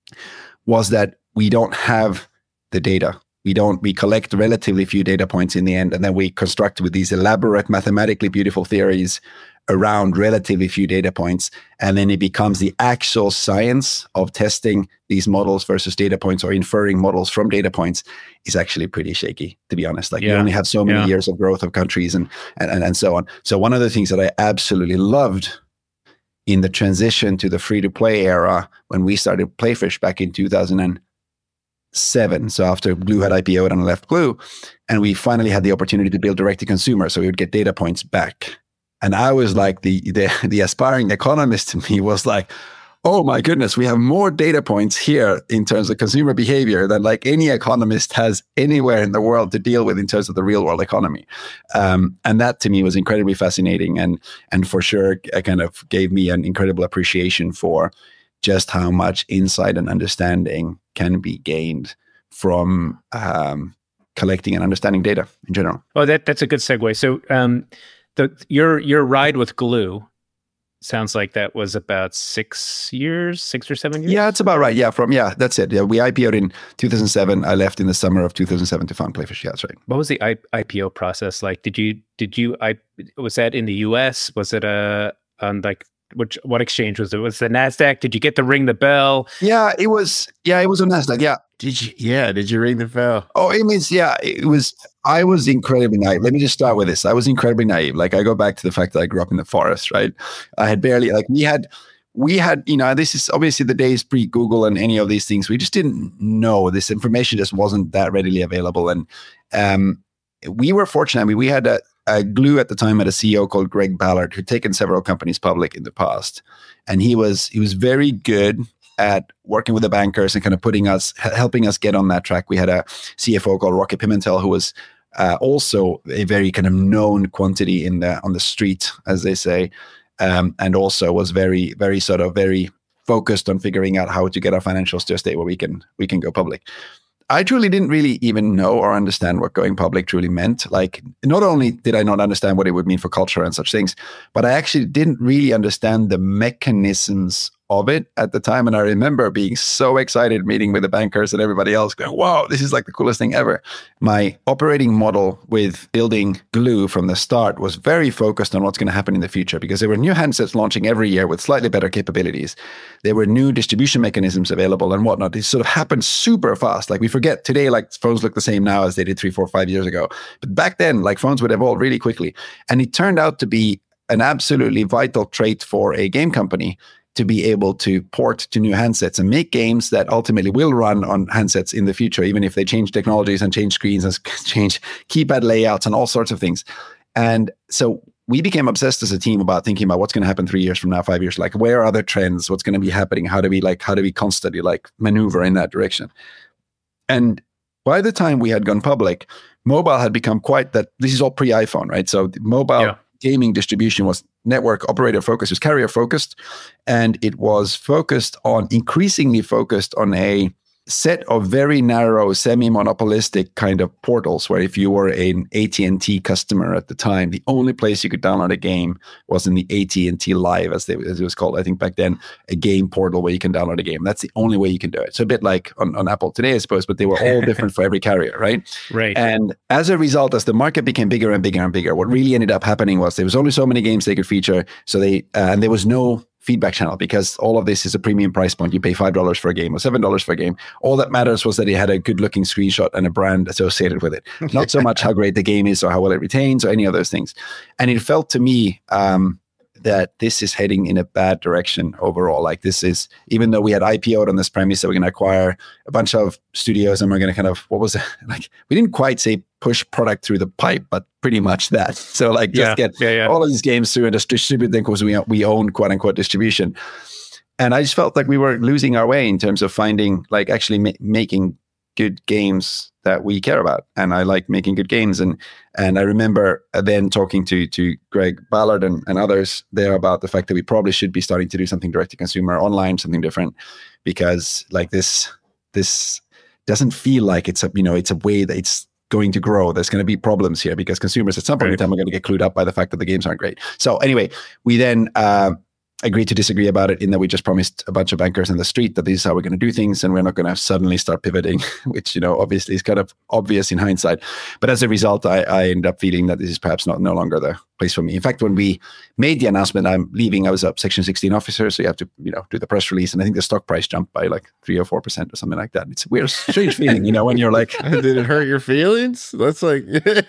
was that we don't have the data. We collect relatively few data points in the end, and then we construct with these elaborate, mathematically beautiful theories around relatively few data points. And then it becomes the actual science of testing these models versus data points, or inferring models from data points, is actually pretty shaky, to be honest. Like you only have so many years of growth of countries and so on. So one of the things that I absolutely loved in the transition to the free-to-play era, when we started Playfish back in 2007, so after Glue had IPO'd and I left Glue, and we finally had the opportunity to build direct-to-consumer, so we would get data points back. And I was like, the aspiring economist in me was like, oh my goodness, we have more data points here in terms of consumer behavior than like any economist has anywhere in the world to deal with in terms of the real world economy. And that to me was incredibly fascinating, and for sure it kind of gave me an incredible appreciation for just how much insight and understanding can be gained from collecting and understanding data in general. Oh, that's a good segue. So your ride with Glue sounds like that was about 6 or 7 years. Yeah, it's about right. Yeah, that's it. Yeah, we IPO'd in 2007. I left in the summer of 2007 to found Playfish. Yeah, that's right. What was the IPO process like? Was that in the US? Was it on like what exchange was it? Was it the NASDAQ? Did you get to ring the bell? Yeah, it was on NASDAQ. Yeah. Did you ring the bell? Oh, it means, it was, I was incredibly naive. Let me just start with this. I was incredibly naive. Like, I go back to the fact that I grew up in the forest, right? I had barely, like, we had, this is obviously the days pre-Google and any of these things. We just didn't know. This information just wasn't that readily available. And we were fortunate. I mean, we had a Glu at the time, had a CEO called Greg Ballard, who'd taken several companies public in the past. And he was very good at working with the bankers and kind of helping us get on that track. We had a CFO called Rocky Pimentel, who was also a very kind of known quantity on the street, as they say, and also was very, very sort of very focused on figuring out how to get our financials to a state where we can go public. I truly didn't really even know or understand what going public truly meant. Like, not only did I not understand what it would mean for culture and such things, but I actually didn't really understand the mechanisms of it at the time. And I remember being so excited, meeting with the bankers and everybody else, going, wow, this is like the coolest thing ever. My operating model with building Glu from the start was very focused on what's going to happen in the future, because there were new handsets launching every year with slightly better capabilities. There were new distribution mechanisms available and whatnot. It sort of happened super fast. Like, we forget today, like, phones look the same now as they did 3, 4, 5 years ago. But back then, like, phones would evolve really quickly. And it turned out to be an absolutely vital trait for a game company to be able to port to new handsets and make games that ultimately will run on handsets in the future, even if they change technologies and change screens and change keypad layouts and all sorts of things. And so we became obsessed as a team about thinking about what's going to happen 3 years from now, 5 years, like, where are the trends, what's going to be happening, how do we constantly like maneuver in that direction. And by the time we had gone public, mobile had become quite that. This is all pre-iPhone, right? So mobile gaming distribution was network operator focused, was carrier focused, and it was increasingly focused on a set of very narrow, semi-monopolistic kind of portals, where if you were an AT&T customer at the time, the only place you could download a game was in the AT&T Live, as it was called, I think back then, a game portal where you can download a game. That's the only way you can do it. So a bit like on Apple today, I suppose, but they were all different for every carrier, right? Right. And as a result, as the market became bigger and bigger and bigger, what really ended up happening was there was only so many games they could feature. So and there was no feedback channel, because all of this is a premium price point. You pay $5 for a game or $7 for a game. All that matters was that it had a good looking screenshot and a brand associated with it. Not so much how great the game is or how well it retains or any of those things. And it felt to me that this is heading in a bad direction overall. Like, this is, even though we had IPO'd on this premise that we're going to acquire a bunch of studios and we're going to kind of, what was it? Like, we didn't quite say push product through the pipe, but pretty much that. So like, just get all of these games through and just distribute them, because we own quote unquote distribution. And I just felt like we were losing our way in terms of finding, like, actually making good games that we care about. And I like making good games. And I remember then talking to Greg Ballard and others there about the fact that we probably should be starting to do something direct to consumer online, something different, because like this doesn't feel like it's a way that it's going to grow. There's going to be problems here, because consumers at some point in time are going to get clued up by the fact that the games aren't great. So anyway, we then agreed to disagree about it, in that we just promised a bunch of bankers in the street that this is how we're going to do things, and we're not going to suddenly start pivoting, which, obviously is kind of obvious in hindsight. But as a result, I ended up feeling that this is perhaps no longer the place for me. In fact, when we made the announcement I'm leaving, I was a Section 16 officer, so you have to, do the press release, and I think the stock price jumped by like 3 or 4% or something like that. It's a weird, strange feeling, when you're like, did it hurt your feelings? That's like,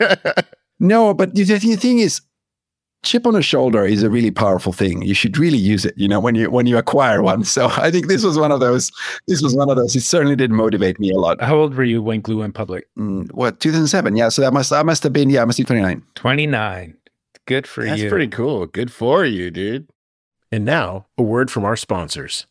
no, but the thing is, chip on a shoulder is a really powerful thing. You should really use it, when you acquire one. So I think this was one of those. It certainly did motivate me a lot. How old were you when Glu went public? 2007? Yeah. So I must have been 29. 29. Good for you. That's pretty cool. Good for you, dude. And now, a word from our sponsors.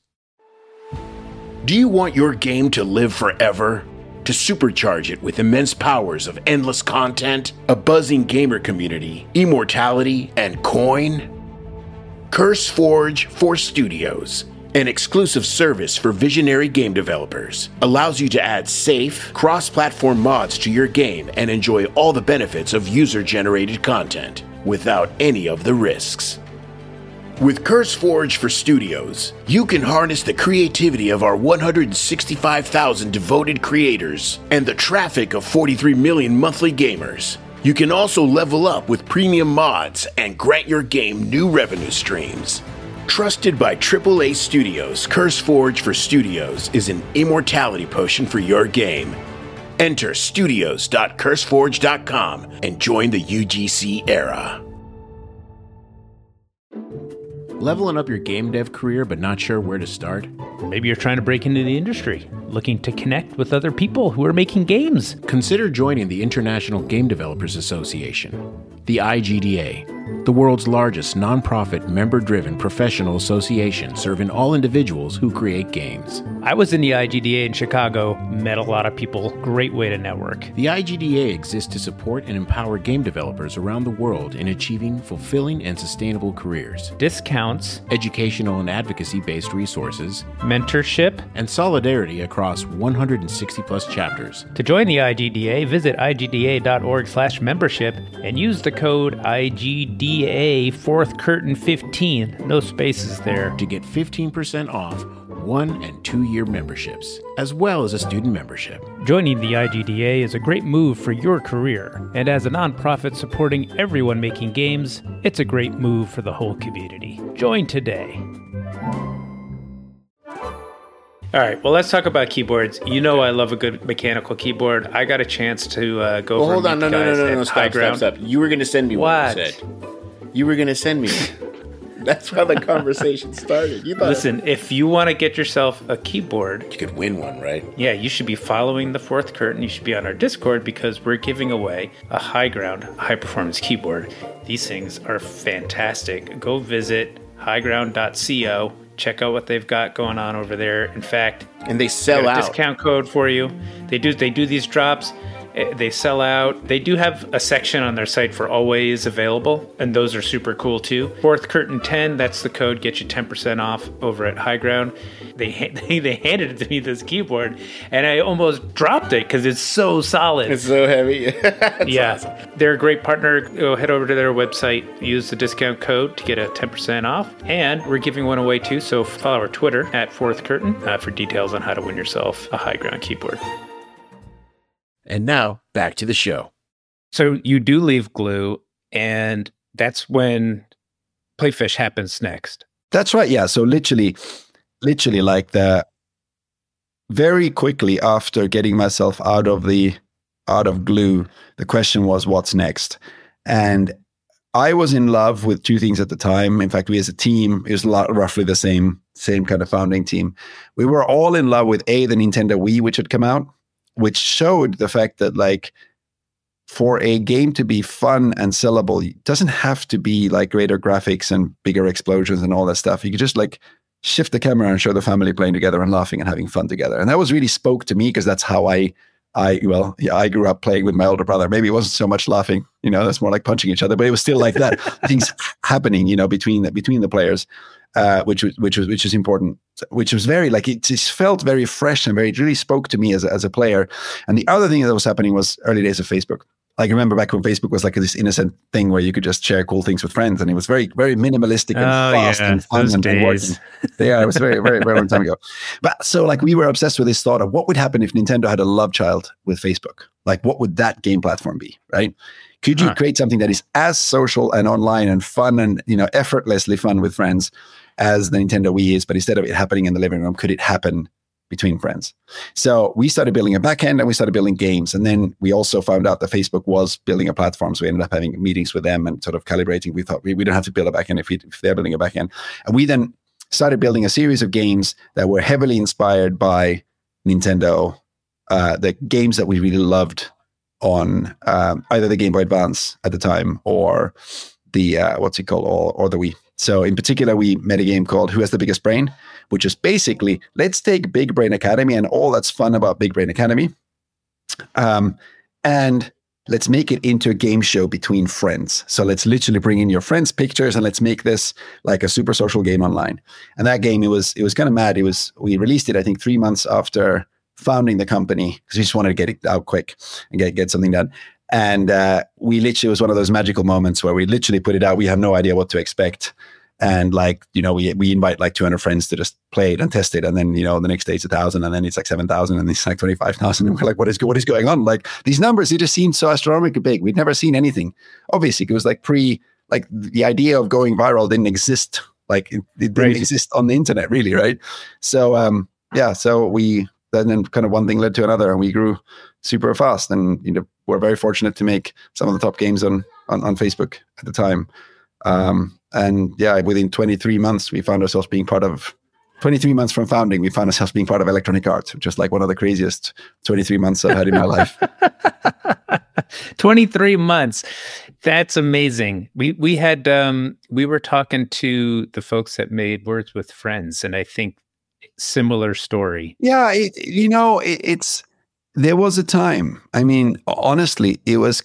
Do you want your game to live forever? To supercharge it with immense powers of endless content, a buzzing gamer community, immortality, and coin? CurseForge for Studios, an exclusive service for visionary game developers, allows you to add safe, cross-platform mods to your game and enjoy all the benefits of user-generated content without any of the risks. With CurseForge for Studios, you can harness the creativity of our 165,000 devoted creators and the traffic of 43 million monthly gamers. You can also level up with premium mods and grant your game new revenue streams. Trusted by AAA studios, CurseForge for Studios is an immortality potion for your game. Enter studios.curseforge.com and join the UGC era. Leveling up your game dev career but not sure where to start? Maybe you're trying to break into the industry, looking to connect with other people who are making games. Consider joining the International Game Developers Association, the IGDA, the world's largest nonprofit member-driven professional association serving all individuals who create games. I was in the IGDA in Chicago, met a lot of people. Great way to network. The IGDA exists to support and empower game developers around the world in achieving fulfilling and sustainable careers. Discounts, educational and advocacy-based resources, mentorship, and solidarity across 160 plus chapters. To join the IGDA, visit igda.org/membership and use the code IGDA 4th Curtain 15, no spaces there, to get 15% off 1- and 2-year memberships, as well as a student membership. Joining the IGDA is a great move for your career, and as a nonprofit supporting everyone making games, it's a great move for the whole community. Join today. All right, well, let's talk about keyboards. You know I love a good mechanical keyboard. I got a chance to go hold on. No. Stop. You were going to send me what? You said. You were going to send me That's how the conversation started. Listen, if you want to get yourself a keyboard... You could win one, right? Yeah, you should be following the Fourth Curtain. You should be on our Discord because we're giving away a high ground, high-performance keyboard. These things are fantastic. Go visit highground.co. Check out what they've got going on over there. In fact... And they sell out. Discount code for you. They do these drops. They sell out. They do have a section on their site for always available, and those are super cool too. Fourth Curtain 10, that's the code, get you 10% off over at High Ground. They handed it to me, this keyboard, and I almost dropped it because it's so solid. It's so heavy. Yeah, awesome. They're a great partner. Go head over to their website, use the discount code to get a 10% off, and we're giving one away too. So follow our Twitter at Fourth Curtain for details on how to win yourself a High Ground keyboard. And now, back to the show. So you do leave Glu, and that's when Playfish happens next. That's right, yeah. So literally like very quickly after getting myself out of Glu, the question was, what's next? And I was in love with two things at the time. In fact, we as a team, it was roughly the same kind of founding team. We were all in love with the Nintendo Wii, which had come out, which showed the fact that, like, for a game to be fun and sellable, it doesn't have to be like greater graphics and bigger explosions and all that stuff. You could just like shift the camera and show the family playing together and laughing and having fun together. And that was really spoke to me because that's how I grew up playing with my older brother. Maybe it wasn't so much laughing, that's more like punching each other, but it was still like that. Things happening, between the players. Which is important, which was very, like, it just felt very fresh and it really spoke to me as a player. And the other thing that was happening was early days of Facebook. Like, I remember back when Facebook was like this innocent thing where you could just share cool things with friends, and it was very, very minimalistic and fast and fun and working. Yeah, it was very, very, very long time ago. But so, like, we were obsessed with this thought of what would happen if Nintendo had a love child with Facebook. Like, what would that game platform be, right? Could you create something that is as social and online and fun and, effortlessly fun with friends as the Nintendo Wii is, but instead of it happening in the living room, could it happen between friends? So we started building a backend and we started building games. And then we also found out that Facebook was building a platform. So we ended up having meetings with them and sort of calibrating. We thought we don't have to build a backend if they're building a backend. And we then started building a series of games that were heavily inspired by Nintendo, the games that we really loved on either the Game Boy Advance at the time or the or the Wii. So in particular, we made a game called Who Has the Biggest Brain, which is basically, let's take Big Brain Academy and all that's fun about Big Brain Academy, and let's make it into a game show between friends. So let's literally bring in your friends' pictures and let's make this like a super social game online. And that game, it was kind of mad. We released it, I think, 3 months after founding the company because we just wanted to get it out quick and get something done. And it was one of those magical moments where we literally put it out. We have no idea what to expect. And like, we invite like 200 friends to just play it and test it. And then, the next day it's 1,000, and then it's like 7,000, and it's like 25,000. And we're like, what is going on? Like these numbers, it just seemed so astronomically big. We'd never seen anything. Obviously, it was like the idea of going viral didn't exist. Like it didn't exist on the internet really. Right. So, so then kind of one thing led to another, and we grew super fast. And, we're very fortunate to make some of the top games on Facebook at the time. And yeah, within 23 months, we found ourselves being part of 23 months from founding, we found ourselves being part of Electronic Arts, which is like one of the craziest 23 months I've had in my life. 23 months. That's amazing. We were talking to the folks that made Words with Friends, and I think similar story. Yeah. There was a time, I mean, honestly, it was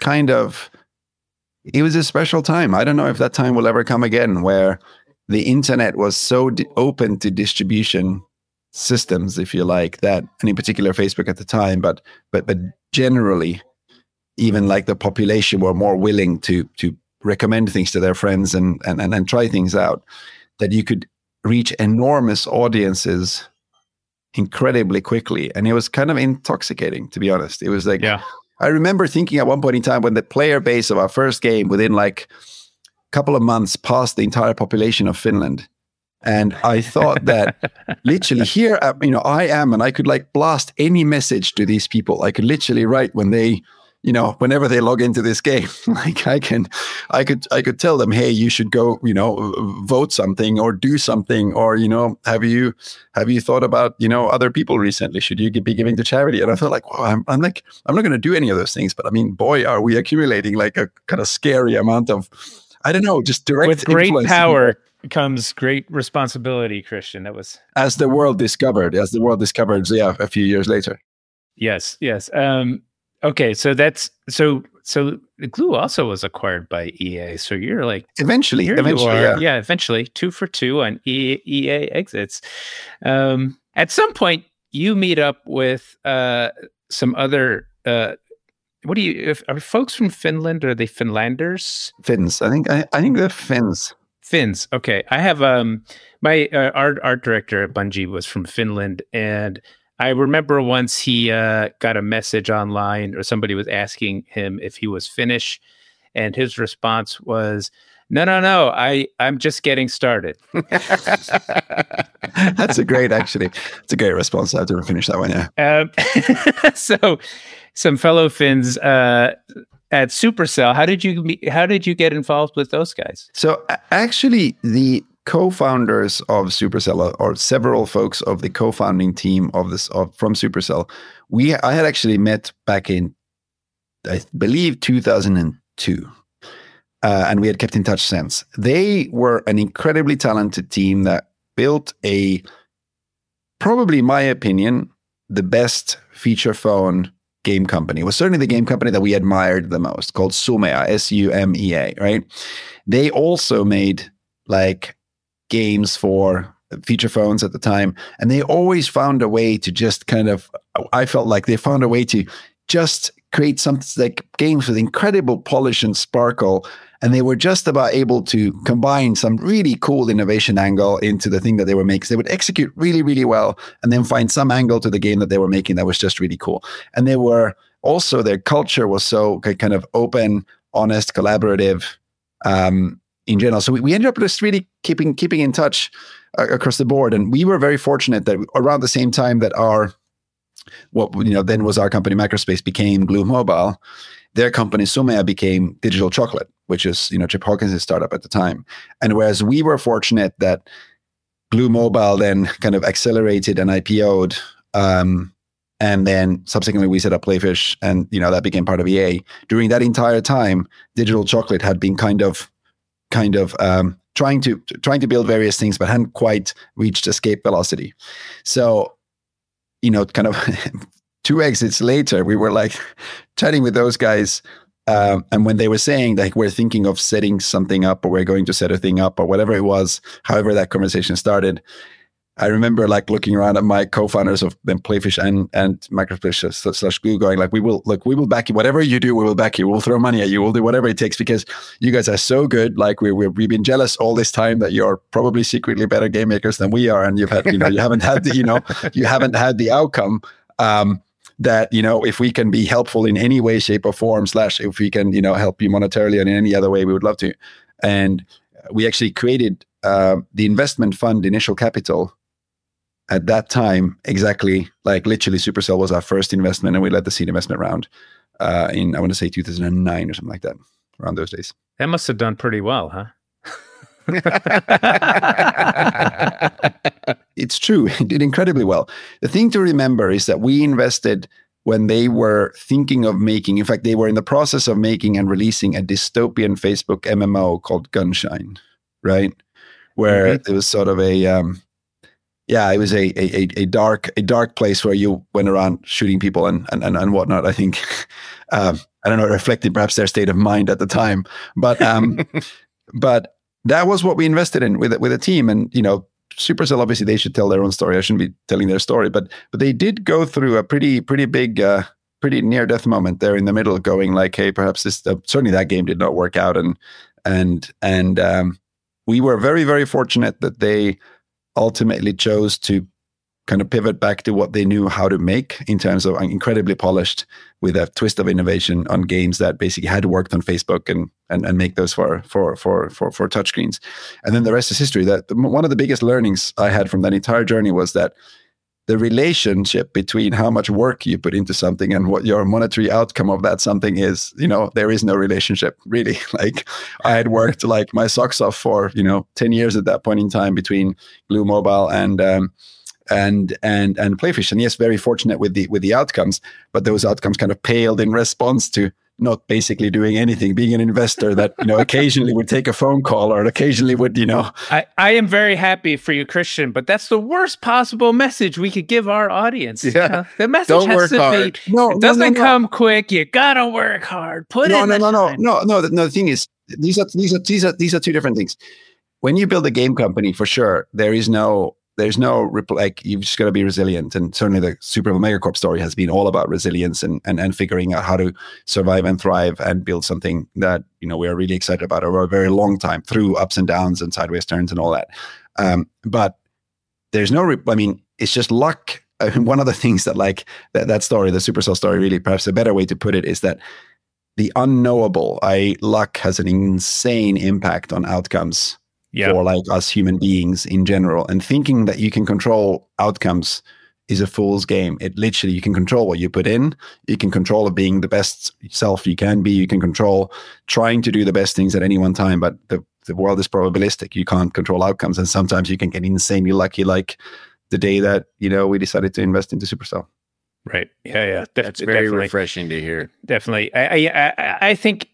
a special time. I don't know if that time will ever come again, where the internet was so open to distribution systems, if you like, that, and in particular Facebook at the time, but generally, even like the population were more willing to recommend things to their friends and try things out, that you could reach enormous audiences incredibly quickly. And it was kind of intoxicating, to be honest. It was like, yeah. I remember thinking at one point in time, when the player base of our first game within like a couple of months passed the entire population of Finland. And I thought that literally here, I am, and I could like blast any message to these people. I could literally write when they, whenever they log into this game, like I could tell them, hey, you should go, vote something or do something, or, have you thought about, other people recently? Should you be giving to charity? And I felt like, well, I'm not going to do any of those things, but I mean, boy, are we accumulating like a kind of scary amount of, I don't know, just direct with great influence. Power comes great responsibility, Christian. That was as the world discovered, yeah, a few years later. Yes. Okay, so Glu also was acquired by EA. So you're like eventually, yeah, eventually 2 for 2 on EA exits. At some point, you meet up with some other. Are folks from Finland? Are they Finlanders? Finns, I think they're Finns. Finns. Okay, I have my art director at Bungie was from Finland, and I remember once he got a message online, or somebody was asking him if he was Finnish, and his response was, "No, I'm just getting started." That's a great response. I have to finish that one. Yeah. So, some fellow Finns at Supercell. How did you get involved with those guys? So actually, the co-founders of Supercell, or several folks of the co-founding team from Supercell, I had actually met back in, I believe, 2002, and we had kept in touch since. They were an incredibly talented team that built probably in my opinion, the best feature phone game company. It was certainly the game company that we admired the most, called Sumea, Sumea, right? They also made like games for feature phones at the time, and they always found a way to just I felt like they found a way to just create something like games with incredible polish and sparkle, and they were just about able to combine some really cool innovation angle into the thing that they were making. They would execute really, really well, and then find some angle to the game that they were making that was just really cool. And they were also, their culture was so kind of open, honest, collaborative, in general. So we ended up just really keeping in touch across the board. And we were very fortunate that around the same time that then was our company Macrospace became Glu Mobile, their company Sumea became Digital Chocolate, which is, Chip Hawkins' startup at the time. And whereas we were fortunate that Glu Mobile then kind of accelerated and IPO'd, and then subsequently we set up Playfish, and, that became part of EA. During that entire time, Digital Chocolate had been kind of trying to build various things, but hadn't quite reached escape velocity. So, kind of 2 exits later, we were like chatting with those guys, and when they were saying like, we're thinking of setting something up, or we're going to set a thing up, or whatever it was, however that conversation started, I remember like looking around at my co-founders of then Playfish and Microfish / Glue going like, we will back you. Whatever you do, we will back you. We'll throw money at you. We'll do whatever it takes because you guys are so good. Like we've been jealous all this time that you're probably secretly better game makers than we are. And you've had, you haven't had the, you haven't had the outcome. That, if we can be helpful in any way, shape or form, / if we can, help you monetarily or in any other way, we would love to. And we actually created the investment fund Initial Capital at that time, exactly like literally Supercell was our first investment and we led the seed investment round in, I want to say 2009 or something like that, around those days. That must have done pretty well, huh? It's true. It did incredibly well. The thing to remember is that we invested when they were thinking of making, in fact, they were in the process of making and releasing a dystopian Facebook MMO called Gunshine, right? Where it was sort of it was a dark place where you went around shooting people and whatnot. I think, I don't know, it reflected perhaps their state of mind at the time, but that was what we invested in with a team. And, Supercell, obviously they should tell their own story. I shouldn't be telling their story, but they did go through a pretty big, pretty near death moment there in the middle, going like, hey, perhaps this, certainly that game did not work out. And we were very, very fortunate that they ultimately chose to kind of pivot back to what they knew how to make in terms of incredibly polished with a twist of innovation on games that basically had worked on Facebook and make those for touchscreens. And then the rest is history. That one of the biggest learnings I had from that entire journey was that the relationship between how much work you put into something and what your monetary outcome of that something is, there is no relationship really. Like I had worked like my socks off for, 10 years at that point in time between Glue Mobile and Playfish. And yes, very fortunate with the outcomes, but those outcomes kind of paled in response to not basically doing anything, being an investor that, occasionally would take a phone call or occasionally would, I am very happy for you, Christian, but that's the worst possible message we could give our audience. Yeah. The message Don't has work to hard. be, it doesn't come quick. You gotta work hard. No. The thing is, these are two different things. When you build a game company, for sure, there's no like you've just got to be resilient, and certainly the Super Bowl Megacorp story has been all about resilience and figuring out how to survive and thrive and build something that we are really excited about over a very long time through ups and downs and sideways turns and all that. But there's it's just luck. One of the things that like that story, the Supercell story, really perhaps a better way to put it is that the unknowable, luck has an insane impact on outcomes. Yeah. For like us human beings in general, and thinking that you can control outcomes is a fool's game. It literally, you can control what you put in. You can control being the best self you can be. You can control trying to do the best things at any one time, but the world is probabilistic. You can't control outcomes. And sometimes you can get insanely lucky, like the day that, we decided to invest into Supercell. Right. Yeah. That's very refreshing to hear. Definitely. I think,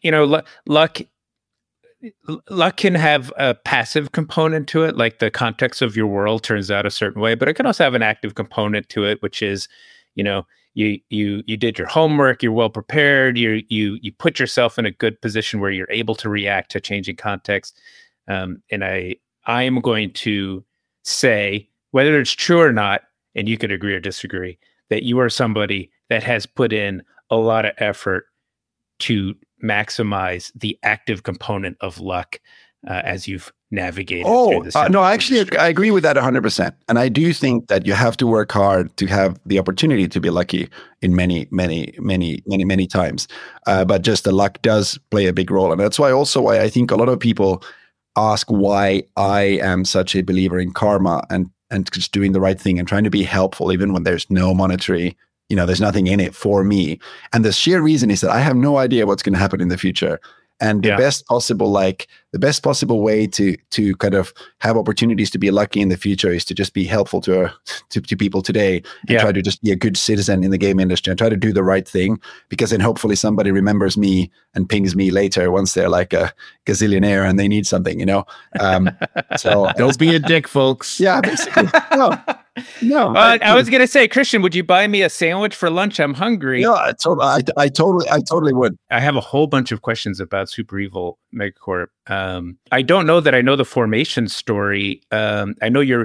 luck can have a passive component to it, like the context of your world turns out a certain way, but it can also have an active component to it, which is, you did your homework, you're well prepared, you put yourself in a good position where you're able to react to changing context. And I am going to say, whether it's true or not, and you could agree or disagree, that you are somebody that has put in a lot of effort to maximize the active component of luck as you've navigated through this. No, actually, I agree with that 100%. And I do think that you have to work hard to have the opportunity to be lucky in many times. But just the luck does play a big role. And that's why I think a lot of people ask why I am such a believer in karma and just doing the right thing and trying to be helpful, even when there's no monetary, there's nothing in it for me. And the sheer reason is that I have no idea what's going to happen in the future. And the best possible way to kind of have opportunities to be lucky in the future is to just be helpful to people today and try to just be a good citizen in the game industry and try to do the right thing, because then hopefully somebody remembers me and pings me later once they're like a gazillionaire and they need something, So don't be a dick, folks. Yeah, basically. No. I was going to say, Christian, would you buy me a sandwich for lunch? I'm hungry. No, I totally would. I have a whole bunch of questions about Super Evil Megacorp. I don't know that I know the formation story. I know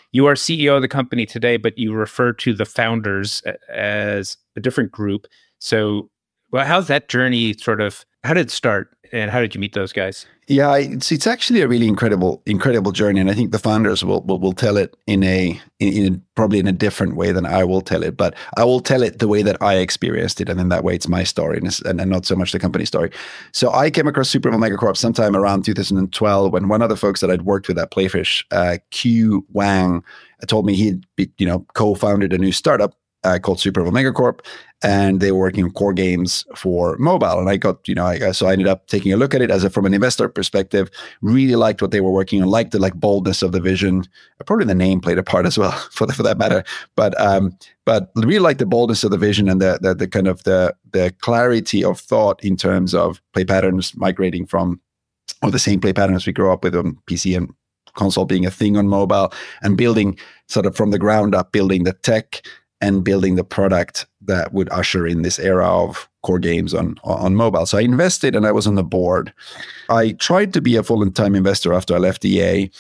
you are CEO of the company today, but you refer to the founders as a different group. So, well, how's that journey how did it start and how did you meet those guys? Yeah, it's actually a really incredible journey, and I think the founders will tell it in probably in a different way than I will tell it. But I will tell it the way that I experienced it, and in that way, it's my story and not so much the company story. So I came across Super Level Megacorp sometime around 2012 when one of the folks that I'd worked with at Playfish, Q Wang, told me he'd co-founded a new startup called Super Level Megacorp, and they were working on core games for mobile. And I got, so I ended up taking a look at it from an investor perspective, really liked what they were working on, liked the boldness of the vision. Probably the name played a part as well for that matter. But really liked the boldness of the vision and the kind of the clarity of thought in terms of play patterns migrating from, or the same play patterns we grew up with on PC and console being a thing on mobile, and building sort of from the ground up, building the tech and building the product that would usher in this era of core games on mobile. So I invested and I was on the board. I tried to be a full-time investor after I left EA.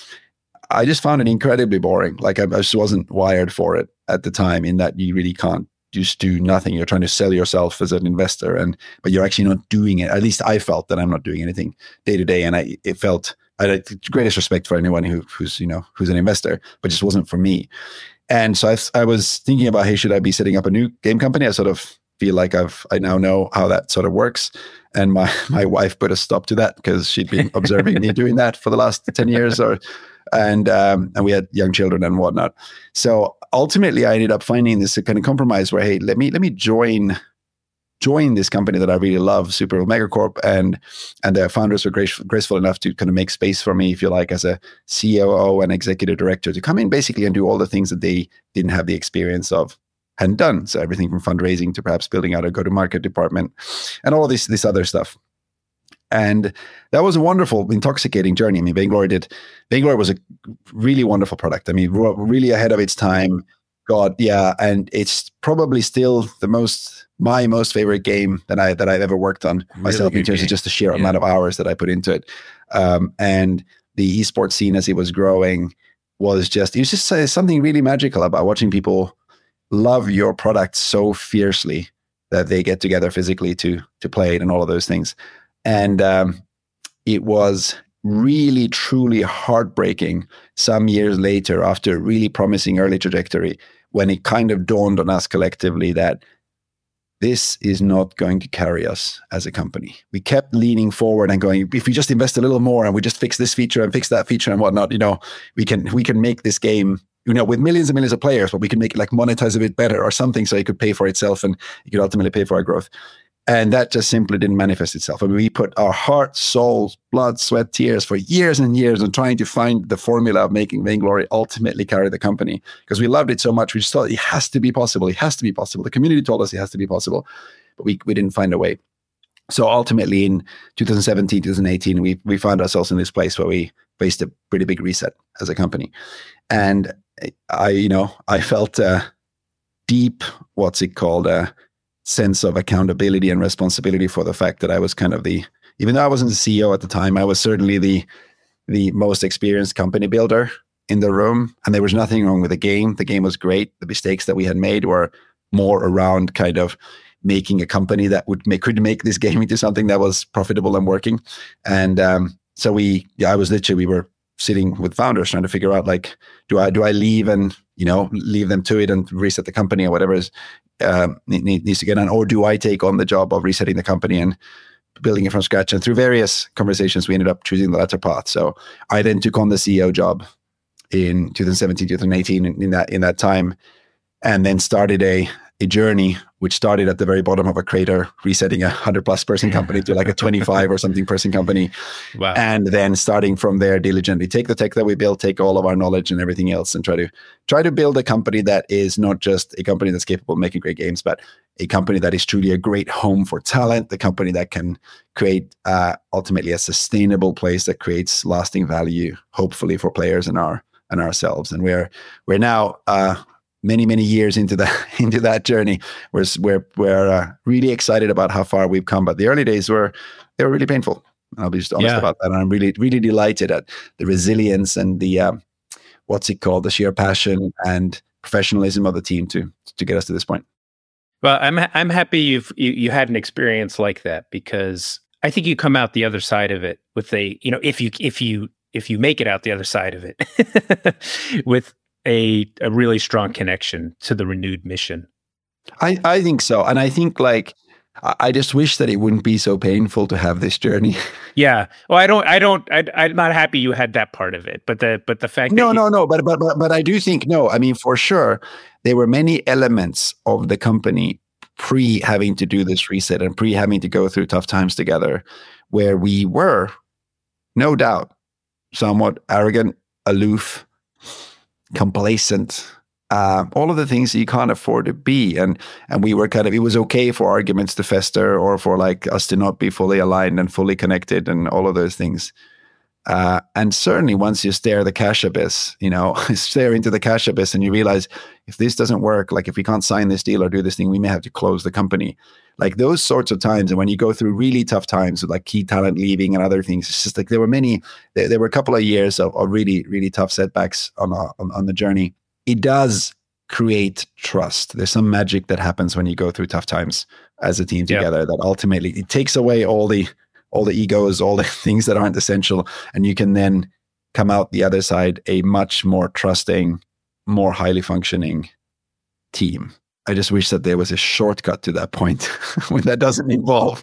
I just found it incredibly boring. I just wasn't wired for it at the time, in that you really can't just do nothing. You're trying to sell yourself as an investor, but you're actually not doing it. At least I felt that I'm not doing anything day to day. And I had the greatest respect for anyone who's an investor, but just wasn't for me. And so I was thinking about, hey, should I be setting up a new game company? I sort of feel like I now know how that sort of works. And my wife put a stop to that because she'd been observing me doing that for the last 10 years and we had young children and whatnot. So ultimately I ended up finding this kind of compromise where, hey, let me join this company that I really love, Super Level Megacorp, and their founders were graceful enough to kind of make space for me, if you like, as a COO and executive director, to come in basically and do all the things that they didn't have the experience of, hadn't done. So everything from fundraising to perhaps building out a go-to-market department and all of this other stuff. And that was a wonderful, intoxicating journey. I mean, Vainglory was a really wonderful product. I mean, really ahead of its time. God, yeah, and it's probably still my most favorite game that I've ever worked on myself, in terms of just the sheer amount of hours that I put into it. And the esports scene as it was growing was just something really magical about watching people love your product so fiercely that they get together physically to play it and all of those things. And it was really, truly heartbreaking some years later, after a really promising early trajectory, when it kind of dawned on us collectively that this is not going to carry us as a company. We kept leaning forward and going, if we just invest a little more and we just fix this feature and fix that feature and whatnot, we can make this game, with millions and millions of players, but we can make it monetize a bit better or something, so it could pay for itself and it could ultimately pay for our growth. And that just simply didn't manifest itself. I mean, we put our heart, soul, blood, sweat, tears for years and years on trying to find the formula of making Vainglory ultimately carry the company, because we loved it so much. We just thought it has to be possible. It has to be possible. The community told us it has to be possible, but we didn't find a way. So ultimately in 2017, 2018, we found ourselves in this place where we faced a pretty big reset as a company. And I felt a deep, sense of accountability and responsibility for the fact that I was kind of even though I wasn't the CEO at the time, I was certainly the most experienced company builder in the room. And there was nothing wrong with the game. The game was great. The mistakes that we had made were more around kind of making a company that could make this game into something that was profitable and working. And so we were sitting with founders trying to figure out, do I leave and leave them to it and reset the company or whatever needs to get done, or do I take on the job of resetting the company and building it from scratch? And through various conversations, we ended up choosing the latter path. So I then took on the CEO job in 2017, 2018 in that time, and then started a journey which started at the very bottom of a crater, resetting 100+ person company to a 25 or something person company. Wow. And then starting from there diligently, take the tech that we built, take all of our knowledge and everything else, and try to build a company that is not just a company that's capable of making great games, but a company that is truly a great home for talent, the company that can create ultimately a sustainable place that creates lasting value, hopefully for players and ourselves. And we're now many years into that journey. We're really excited about how far we've come, but the early days were really painful. I'll be just honest about that. And I'm really delighted at the resilience and the what's it called, the sheer passion and professionalism of the team to get us to this point. Well, I'm happy you had an experience like that, because I think you come out the other side of it with if you make it out the other side of it with a really strong connection to the renewed mission. I think so. And I think I just wish that it wouldn't be so painful to have this journey. Yeah. Well, I'm not happy you had that part of it, but the fact that but I do think, I mean, for sure, there were many elements of the company pre having to do this reset and pre having to go through tough times together, where we were, no doubt, somewhat arrogant, aloof, complacent, all of the things that you can't afford to be. And we were it was okay for arguments to fester or for us to not be fully aligned and fully connected and all of those things. And certainly once you stare the cash abyss, stare into the cash abyss and you realize if this doesn't work, if we can't sign this deal or do this thing, we may have to close the company. Those sorts of times. And when you go through really tough times with key talent leaving and other things, it's just there were a couple of years of really, really tough setbacks on the journey. It does create trust. There's some magic that happens when you go through tough times as a team together, that ultimately it takes away all the egos, all the things that aren't essential. And you can then come out the other side a much more trusting, more highly functioning team. I just wish that there was a shortcut to that point when that doesn't involve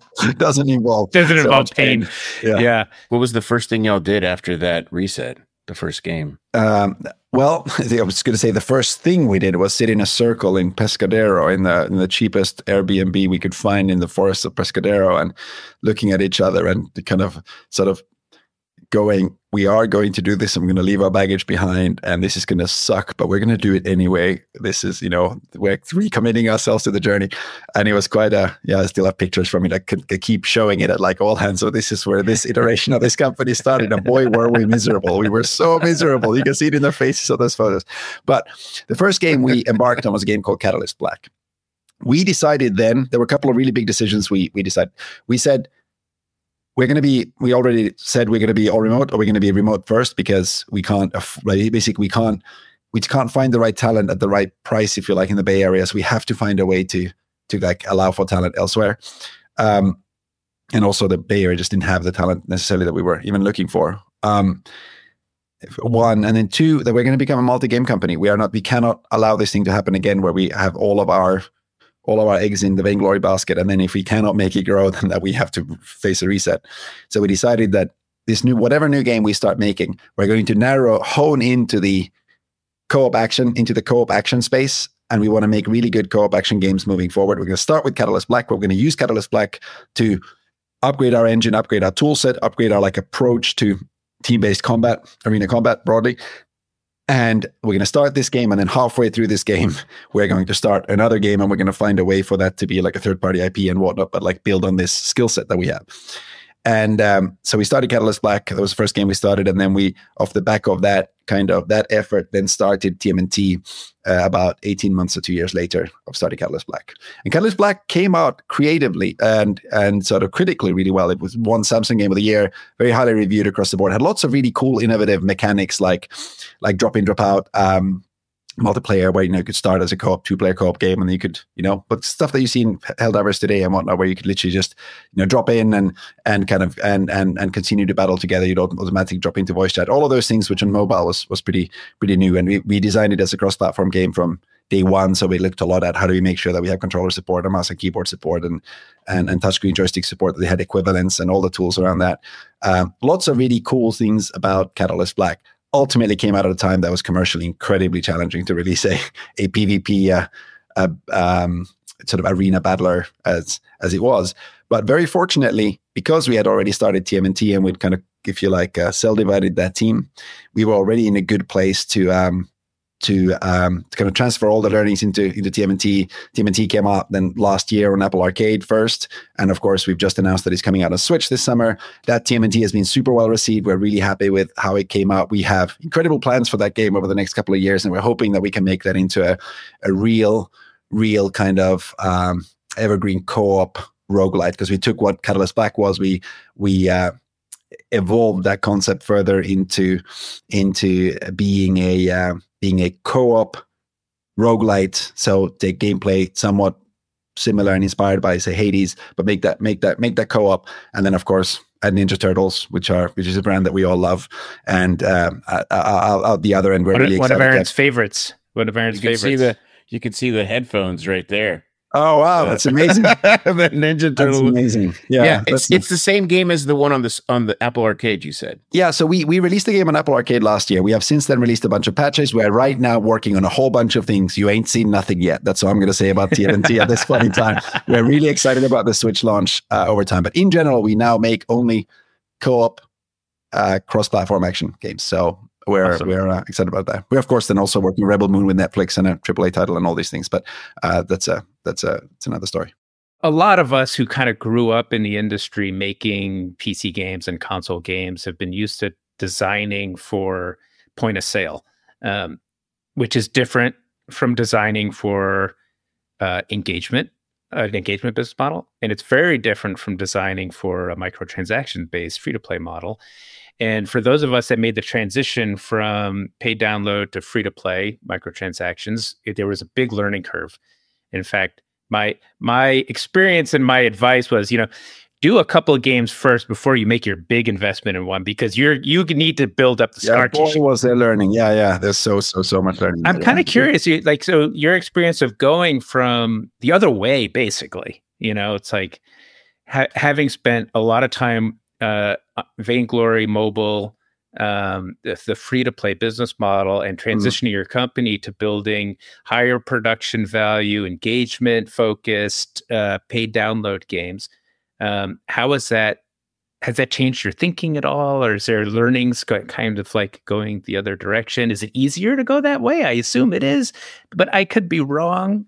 pain. Yeah. What was the first thing y'all did after that reset, the first game? Well, I was going to say the first thing we did was sit in a circle in Pescadero in the cheapest Airbnb we could find in the forests of Pescadero and looking at each other and kind of sort of going, we are going to do this. I'm going to leave our baggage behind and this is going to suck, but we're going to do it anyway. This is, we're recommitting ourselves to the journey. And it was quite I still have pictures from it. I could keep showing it at all hands. So this is where this iteration of this company started. And boy, were we miserable. We were so miserable. You can see it in their faces of those photos. But the first game we embarked on was a game called Catalyst Black. We decided then, there were a couple of really big decisions we decided. We said, we already said we're going to be all remote, or we're going to be remote first because we can't find the right talent at the right price, if you like, in the Bay Area. So we have to find a way to allow for talent elsewhere. And also the Bay Area just didn't have the talent necessarily that we were even looking for. One, and then two, that we're going to become a multi-game company. We cannot allow this thing to happen again where we have all of our eggs in the Vainglory basket. And then if we cannot make it grow, then that we have to face a reset. So we decided that whatever new game we start making, we're going to hone into the co-op action space. And we want to make really good co-op action games moving forward. We're going to start with Catalyst Black. We're going to use Catalyst Black to upgrade our engine, upgrade our tool set, upgrade our approach to team-based combat, arena combat broadly. And we're going to start this game, and then halfway through this game, we're going to start another game, and we're going to find a way for that to be a third-party IP and whatnot, but build on this skill set that we have. And so we started Catalyst Black. That was the first game we started, and then we, off the back of that that effort, then started TMNT about 18 months or 2 years later of starting Catalyst Black. And Catalyst Black came out creatively and sort of critically really well. It was won Samsung Game of the Year, very highly reviewed across the board. Had lots of really cool, innovative mechanics like drop in, drop out, multiplayer where you could start as a two-player co-op game, and then you could but stuff that you see in Helldivers today and whatnot, where you could literally just drop in and continue to battle together. You'd automatically drop into voice chat. All of those things, which on mobile was pretty new, and we designed it as a cross-platform game from day one. So we looked a lot at how do we make sure that we have controller support, and mouse and keyboard support, and touchscreen joystick support. That they had equivalents and all the tools around that. Lots of really cool things about Catalyst Black. Ultimately came out at a time that was commercially incredibly challenging to release a PvP sort of arena battler as it was. But very fortunately, because we had already started TMNT and we'd kind of, if you like, cell-divided that team, we were already in a good place to kind of transfer all the learnings into TMNT. TMNT came out then last year on Apple Arcade first. And of course, we've just announced that it's coming out on Switch this summer. That TMNT has been super well received. We're really happy with how it came out. We have incredible plans for that game over the next couple of years. And we're hoping that we can make that into a real kind of evergreen co-op roguelite, because we took what Catalyst Black was. We evolved that concept further into being a co-op roguelite. So the gameplay somewhat similar and inspired by, say, Hades, but make that co-op. And then, of course, add Ninja Turtles, which is a brand that we all love. And out the other end, we're really excited. One of Aaron's favorites. You can see the headphones right there. Oh wow, that's amazing! The Ninja Turtles, that's amazing. Yeah, it's the same game as the one on the Apple Arcade. You said, yeah. So we released the game on Apple Arcade last year. We have since then released a bunch of patches. We're right now working on a whole bunch of things. You ain't seen nothing yet. That's all I'm going to say about TMNT at this point in time. We're really excited about the Switch launch over time. But in general, we now make only co-op, cross-platform action games. So we're excited about that. We're of course then also working Rebel Moon with Netflix and a AAA title and all these things. But it's another story. A lot of us who kind of grew up in the industry making PC games and console games have been used to designing for point of sale, which is different from designing for an engagement business model. And it's very different from designing for a microtransaction-based free-to-play model. And for those of us that made the transition from paid download to free-to-play microtransactions, there was a big learning curve. In fact, my experience and my advice was, do a couple of games first before you make your big investment in one, because you need to build up the scar tissue. Was there learning? Yeah. There's so much learning. I'm kind of curious, so your experience of going from the other way, basically, it's like having spent a lot of time Vainglory Mobile, the free-to-play business model, and transitioning your company to building higher production value, engagement-focused, paid download games. How has that changed your thinking at all, or is there learnings kind of like going the other direction? Is it easier to go that way? I assume it is, but I could be wrong.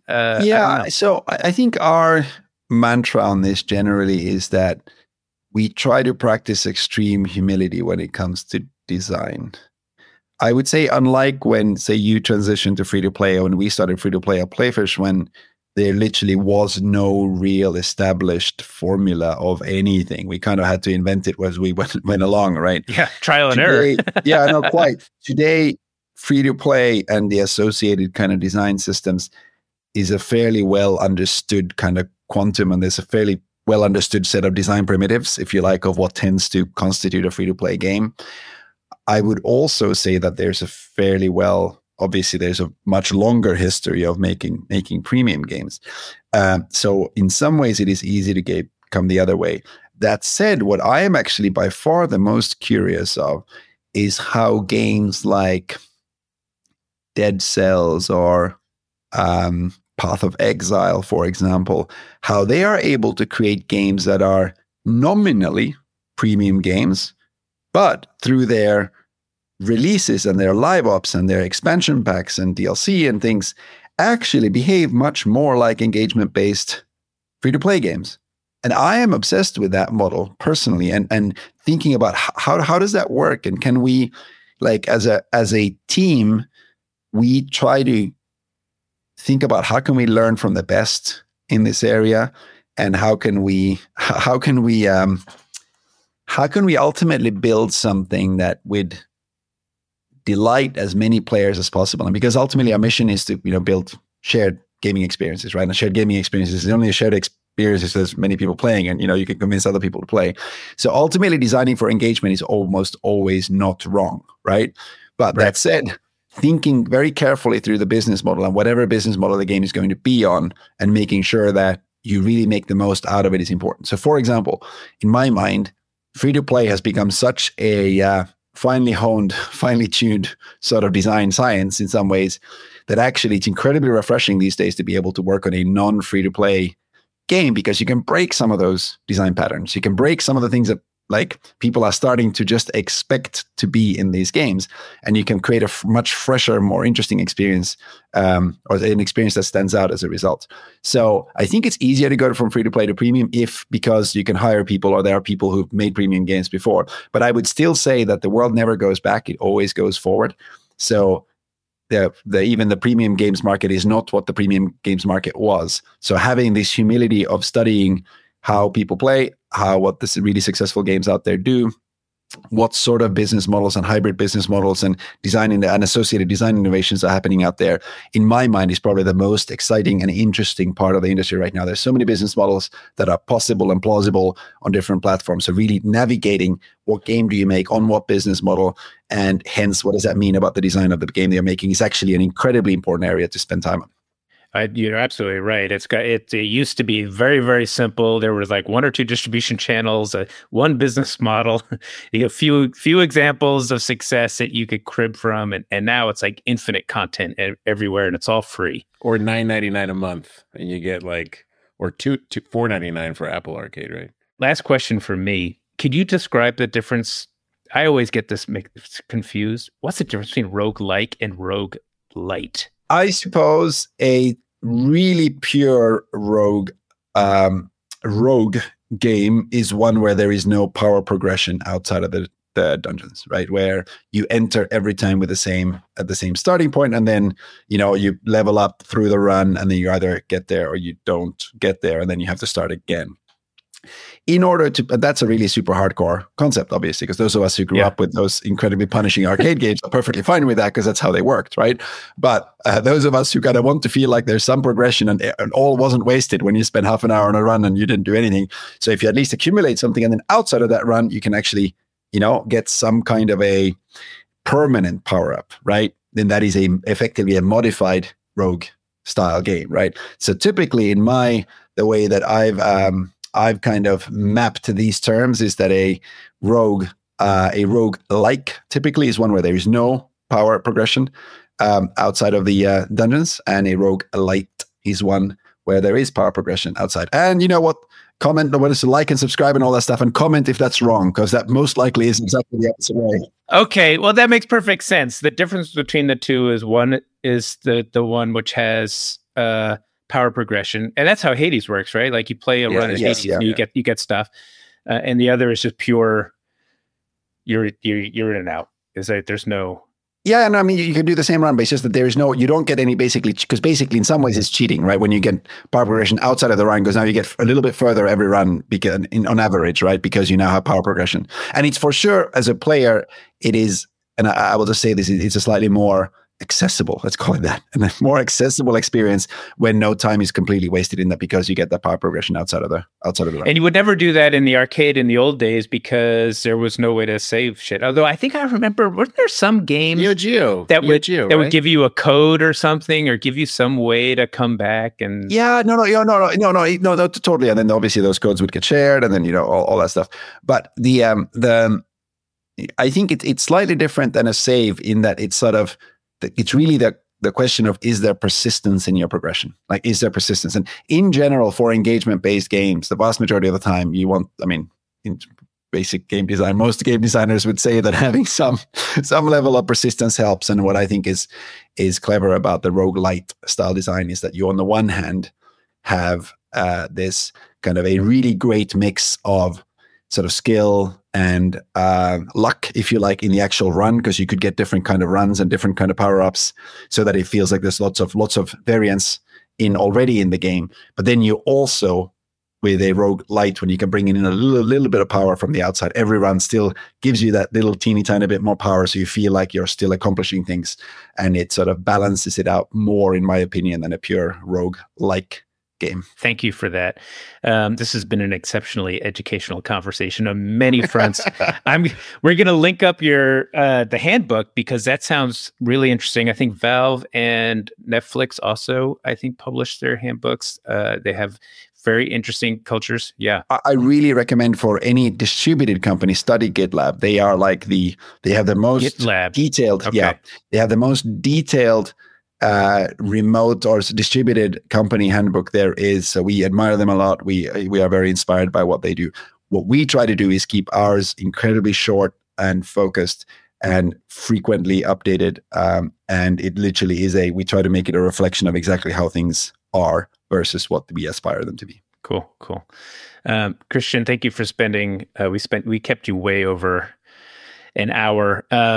So I think our mantra on this generally is that we try to practice extreme humility when it comes to design. I would say, unlike when, say, you transitioned to free-to-play, or when we started free-to-play at Playfish, when there literally was no real established formula of anything. We kind of had to invent it as we went along, right? Yeah, trial and error. Yeah, no, quite. Today, free-to-play and the associated kind of design systems is a fairly well understood kind of quantum, and there's a fairly well understood set of design primitives, if you like, of what tends to constitute a free-to-play game. I would also say that there's obviously there's a much longer history of making premium games. So in some ways it is easy to come the other way. That said, what I am actually by far the most curious of is how games like Dead Cells or Path of Exile, for example, how they are able to create games that are nominally premium games, but through their releases and their live ops and their expansion packs and DLC and things actually behave much more like engagement-based free-to-play games. And I am obsessed with that model personally, and thinking about how does that work, and can we, like, as a team, we try to think about how can we learn from the best in this area, and how can we ultimately build something that would delight as many players as possible. And because ultimately our mission is to build shared gaming experiences, right? And shared gaming experiences is only a shared experience if there's many people playing, and you can convince other people to play. So ultimately, designing for engagement is almost always not wrong, right? But that said, thinking very carefully through the business model and whatever business model the game is going to be on, and making sure that you really make the most out of it is important. So, for example, in my mind, free-to-play has become such a finely honed, finely tuned sort of design science in some ways that actually it's incredibly refreshing these days to be able to work on a non-free-to-play game, because you can break some of those design patterns. You can break some of the things that like people are starting to just expect to be in these games, and you can create a much fresher, more interesting experience, or an experience that stands out as a result. So I think it's easier to go from free to play to premium because you can hire people, or there are people who've made premium games before. But I would still say that the world never goes back; it always goes forward. So even the premium games market is not what the premium games market was. So having this humility of studying how people play, what the really successful games out there do, what sort of business models and hybrid business models and design and associated design innovations are happening out there, in my mind, is probably the most exciting and interesting part of the industry right now. There's so many business models that are possible and plausible on different platforms. So really navigating what game do you make on what business model, and hence what does that mean about the design of the game they're making, is actually an incredibly important area to spend time on. You're absolutely right. It used to be very, very simple. There was like one or two distribution channels, one business model, a few examples of success that you could crib from, and now it's like infinite content everywhere, and it's all free. Or $9.99 a month, and you get or $4.99 for Apple Arcade, right? Last question for me: could you describe the difference? I always get this confused. What's the difference between roguelike and roguelite? I suppose a really pure rogue game is one where there is no power progression outside of the dungeons, right? Where you enter every time with at the same starting point, and then you level up through the run, and then you either get there or you don't get there, and then you have to start again. That's a really super hardcore concept, obviously, because those of us who grew up with those incredibly punishing arcade games are perfectly fine with that, because that's how they worked, right? But those of us who kind of want to feel like there's some progression and all wasn't wasted when you spent half an hour on a run and you didn't do anything. So if you at least accumulate something, and then outside of that run, you can actually, get some kind of a permanent power up, right? Then that is effectively a modified rogue style game, right? So typically the way that I've kind of mapped these terms is that a rogue-like typically is one where there is no power progression outside of the dungeons, and a rogue-lite is one where there is power progression outside. And you know what? Comment what is to like and subscribe and all that stuff, and comment if that's wrong, because that most likely is exactly the opposite way. Okay, well, that makes perfect sense. The difference between the two is one is the one which has power progression, and that's how Hades works, right? Like you play a run at Hades, and you get stuff, and the other is just pure. You're in and out. Is that there's no. Yeah, and I mean you can do the same run, but it's just that there's no. You don't get any because basically in some ways it's cheating, right? When you get power progression outside of the run, because now you get a little bit further every run, because on average, right? Because you now have power progression, and it's for sure as a player, it is. And I will just say this: it's a slightly more accessible, let's call it that, and a more accessible experience when no time is completely wasted in that, because you get that power progression outside of the run. And you would never do that in the arcade in the old days because there was no way to save shit. Although I think I remember, wasn't there some game Neo Geo that would give you a code or something, or give you some way to come back? And no, totally. And then obviously those codes would get shared, and then all that stuff. But the I think it's slightly different than a save in that it's sort of. It's really the question of, is there persistence in your progression? Like, is there persistence? And in general, for engagement-based games, the vast majority of the time in basic game design, most game designers would say that having some level of persistence helps. And what I think is clever about the roguelite style design is that you, on the one hand, have this kind of a really great mix of sort of skill and luck, if you like, in the actual run, because you could get different kind of runs and different kind of power-ups, so that it feels like there's lots of variance already in the game. But then you also, with a roguelite, when you can bring in a little bit of power from the outside, every run still gives you that little teeny tiny bit more power, so you feel like you're still accomplishing things, and it sort of balances it out more, in my opinion, than a pure rogue-like game. Thank you for that. This has been an exceptionally educational conversation on many fronts. We're going to link up the handbook, because that sounds really interesting. I think Valve and Netflix also, I think, publish their handbooks. They have very interesting cultures. Yeah. I really recommend for any distributed company, study GitLab. They are like they have the most GitLab. Detailed. Okay. Yeah. They have the most detailed remote or distributed company handbook there is. So we admire them a lot. We are very inspired by what they do. What we try to do is keep ours incredibly short and focused and frequently updated. And it literally is we try to make it a reflection of exactly how things are versus what we aspire them to be. Cool. Christian, thank you for spending. We kept you way over an hour.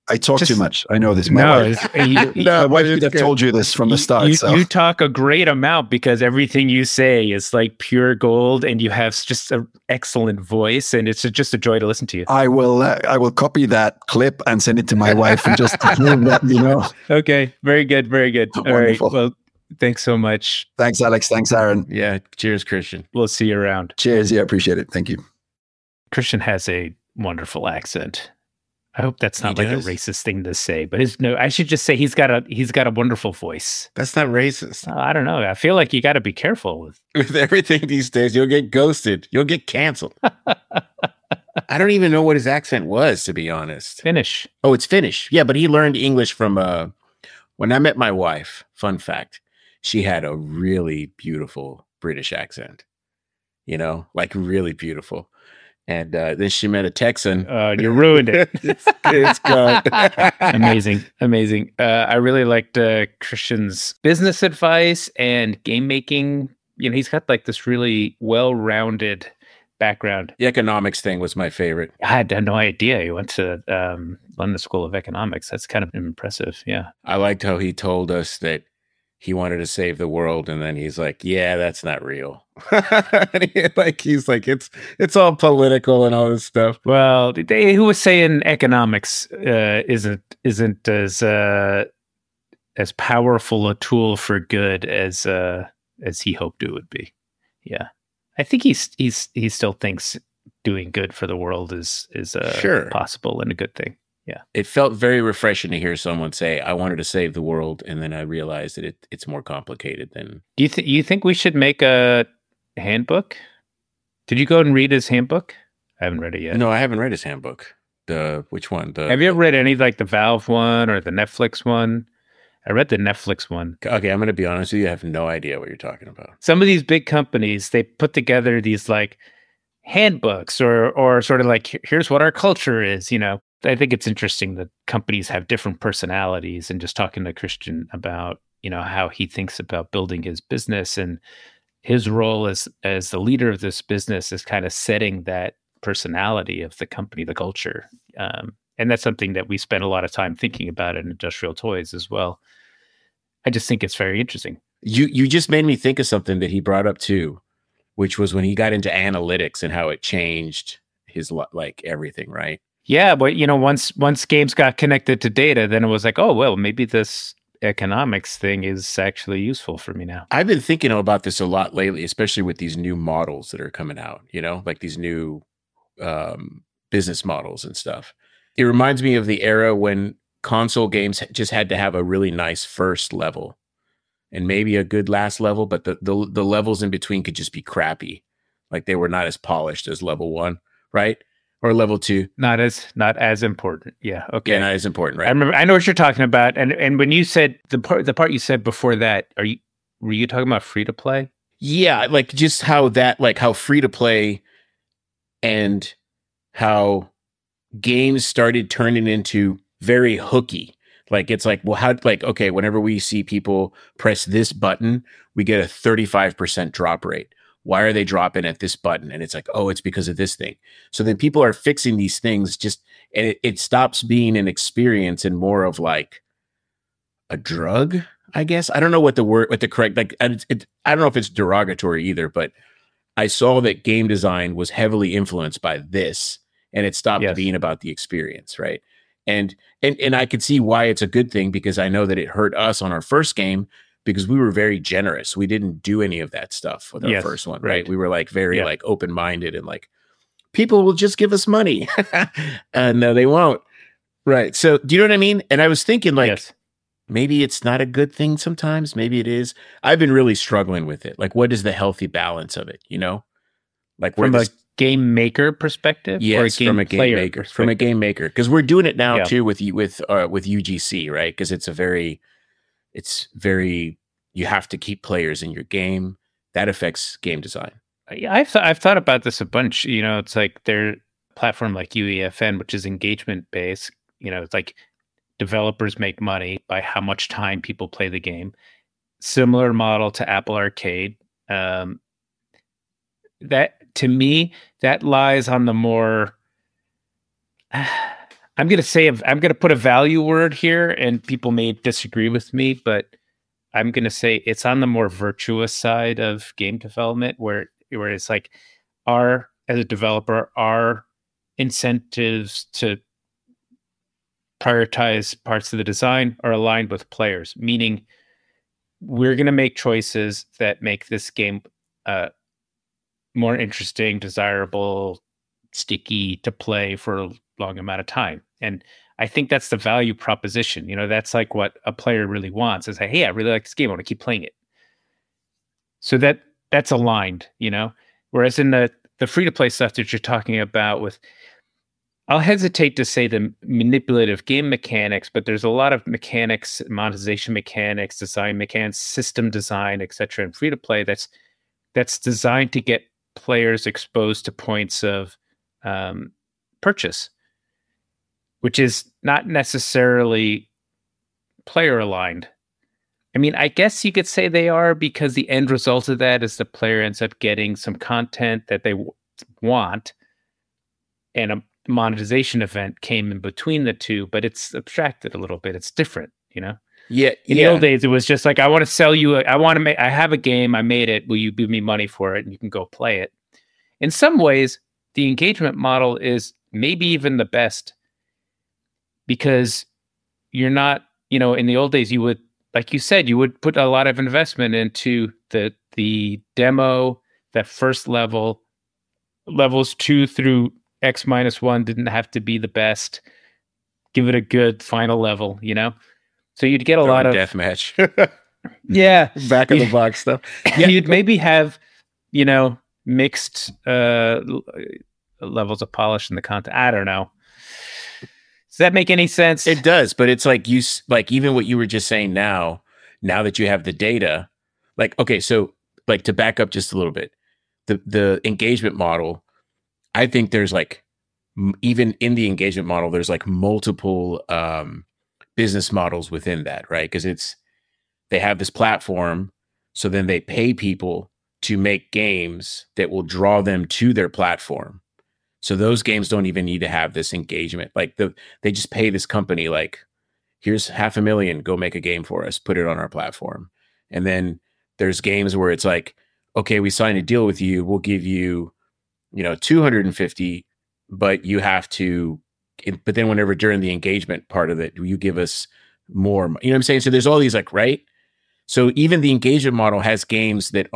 I talk Just- too much. I know this. My No, wife, No, my wife it's could have good. told you this from the start. you talk a great amount because everything you say is like pure gold, and you have just an excellent voice, and it's just a joy to listen to you. I will copy that clip and send it to my wife and just prove that, you know. Okay, very good, very good. All right, Wonderful. well, thanks so much. Thanks, Alex. Thanks, Aaron. Yeah. Cheers, Christian. We'll see you around. Cheers. Yeah, appreciate it. Thank you. Christian has a wonderful accent. I hope that's not He like does? a racist thing to say, but I should just say he's got a wonderful voice. That's not racist. I don't know. I feel like you got to be careful with. With everything these days, you'll get ghosted. You'll get canceled. I don't even know what his accent was, to be honest. Finnish. Oh, it's Finnish. Yeah, but he learned English from when I met my wife. Fun fact, she had a really beautiful British accent. You know, like really beautiful. And then she met a Texan. You ruined it. It's gone. Amazing. I really liked Christian's business advice and game making. You know, he's got like this really well-rounded background. The economics thing was my favorite. I had no idea he went to London School of Economics. That's kind of impressive. Yeah. I liked how he told us that he wanted to save the world, and then he's like, "Yeah, that's not real." He's like, it's all political and all this stuff. Well, who was saying economics isn't as powerful a tool for good as he hoped it would be? Yeah, I think he still thinks doing good for the world is Sure. possible and a good thing. Yeah, It felt very refreshing to hear someone say, "I wanted to save the world," and then I realized that it's more complicated than. do you think we should make a handbook? Did you go and read his handbook? I haven't read it yet. No, I haven't read his handbook. Which one? Have you ever read any like the Valve one or the Netflix one? I read the Netflix one. Okay, I'm going to be honest with you. I have no idea what you're talking about. Some of these big companies, they put together these like handbooks or sort of like, here's what our culture is, you know. I think it's interesting that companies have different personalities, and just talking to Christian about, you know, how he thinks about building his business, and his role as the leader of this business is kind of setting that personality of the company, the culture. And that's something that we spend a lot of time thinking about in Industrial Toys as well. I just think it's very interesting. You just made me think of something that he brought up too, which was when he got into analytics and how it changed his like everything, right? Yeah, but you know, once games got connected to data, then it was like, oh well, maybe this economics thing is actually useful for me now. I've been thinking about this a lot lately, especially with these new models that are coming out, you know, like these new business models and stuff. It reminds me of the era when console games just had to have a really nice first level and maybe a good last level, but the levels in between could just be crappy. Like they were not as polished as level 1, right? Or level 2. Not as important. Yeah. Okay. Yeah, not as important, right? I know what you're talking about. And when you said the part you said before that, were you talking about free to play? Yeah, like just how free to play and how games started turning into very hooky. Like it's like, well, how, like, okay, whenever we see people press this button, we get a 35% drop rate. Why are they dropping at this button? And it's like, oh, it's because of this thing. So then people are fixing these things and it stops being an experience and more of like a drug, I guess. I don't know what the correct, like, I don't know if it's derogatory either, but I saw that game design was heavily influenced by this, and it stopped being about the experience, right? And I could see why it's a good thing, because I know that it hurt us on our first game because we were very generous. We didn't do any of that stuff with our first one, right? We were like very like open-minded and like, people will just give us money. No, they won't. Right. So do you know what I mean? And I was thinking like, maybe it's not a good thing sometimes. Maybe it is. I've been really struggling with it. Like, what is the healthy balance of it? You know, like from a game maker perspective, yes, or from a game maker, because we're doing it now too with UGC, right? Because it's very you have to keep players in your game. That affects game design. Yeah, I've thought about this a bunch. You know, it's like their platform like UEFN, which is engagement based. You know, it's like developers make money by how much time people play the game. Similar model to Apple Arcade. That to me, that lies on the more, I I'm going to put a value word here, and people may disagree with me, but I'm going to say it's on the more virtuous side of game development, where it's like as a developer, our incentives to prioritize parts of the design are aligned with players, meaning we're going to make choices that make this game more interesting, desirable, sticky to play for a long amount of time. And I think that's the value proposition. That's like what a player really wants is like, hey, I really like this game. I want to keep playing it. So that's aligned, whereas in the free-to-play stuff that you're talking about I'll hesitate to say the manipulative game mechanics, but there's a lot of mechanics, monetization mechanics, design mechanics, system design, etc. in free-to-play that's designed to get players exposed to points of purchase, which is not necessarily player aligned. I mean, I guess you could say they are, because the end result of that is the player ends up getting some content that they want, and a monetization event came in between the two, but it's abstracted a little bit. It's different, Yeah. In the old days, it was just like, I want to sell you, I have a game, I made it, will you give me money for it? And you can go play it. In some ways, the engagement model is maybe even the best, because you're not, in the old days, you would, like you said, you would put a lot of investment into the demo, that first level. Levels 2 through X-1 didn't have to be the best. Give it a good final level, So you'd get a lot of deathmatch. Yeah. Back of the box stuff. Yeah. You'd maybe have, mixed levels of polish in the content. I don't know. Does that make any sense? It does, but it's like even what you were just saying now that you have the data, okay, so to back up just a little bit, the engagement model, I think there's even in the engagement model, there's multiple business models within that, right? Because they have this platform, so then they pay people to make games that will draw them to their platform. So those games don't even need to have this engagement. They just pay this company, here's $500,000, go make a game for us, put it on our platform. And then there's games where it's okay, we signed a deal with you, we'll give you, 250, but you have to, but then whenever during the engagement part of it, you give us more, you know what I'm saying? So there's all these right? So even the engagement model has games that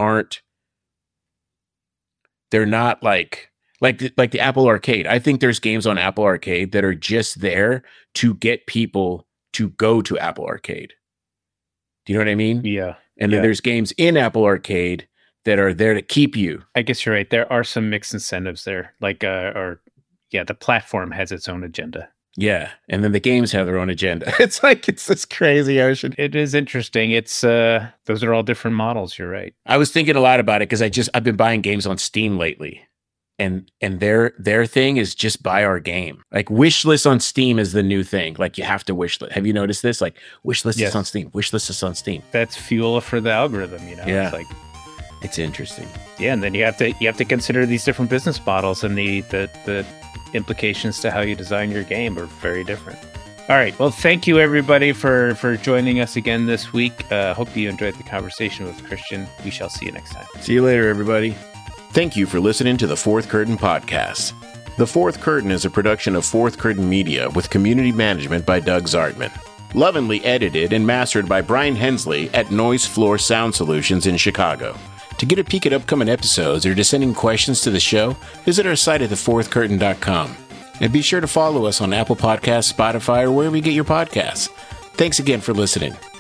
they're not like the Apple Arcade. I think there's games on Apple Arcade that are just there to get people to go to Apple Arcade. Do you know what I mean? Yeah. And then there's games in Apple Arcade that are there to keep you. I guess you're right. There are some mixed incentives there. The platform has its own agenda. Yeah. And then the games have their own agenda. It's this crazy ocean. It is interesting. It's those are all different models. You're right. I was thinking a lot about it because I've been buying games on Steam lately. And their thing is just buy our game. Wish list on Steam is the new thing. You have to wish list. Have you noticed this? Wish list is on Steam. Wish list is on Steam. That's fuel for the algorithm, Yeah. It's interesting. Yeah, and then you have to consider these different business models, and the implications to how you design your game are very different. All right. Well, thank you everybody for joining us again this week. Hope you enjoyed the conversation with Christian. We shall see you next time. See you later, everybody. Thank you for listening to the Fourth Curtain Podcast. The Fourth Curtain is a production of Fourth Curtain Media with community management by Doug Zartman. Lovingly edited and mastered by Brian Hensley at Noise Floor Sound Solutions in Chicago. To get a peek at upcoming episodes or to send in questions to the show, visit our site at thefourthcurtain.com. And be sure to follow us on Apple Podcasts, Spotify, or wherever you get your podcasts. Thanks again for listening.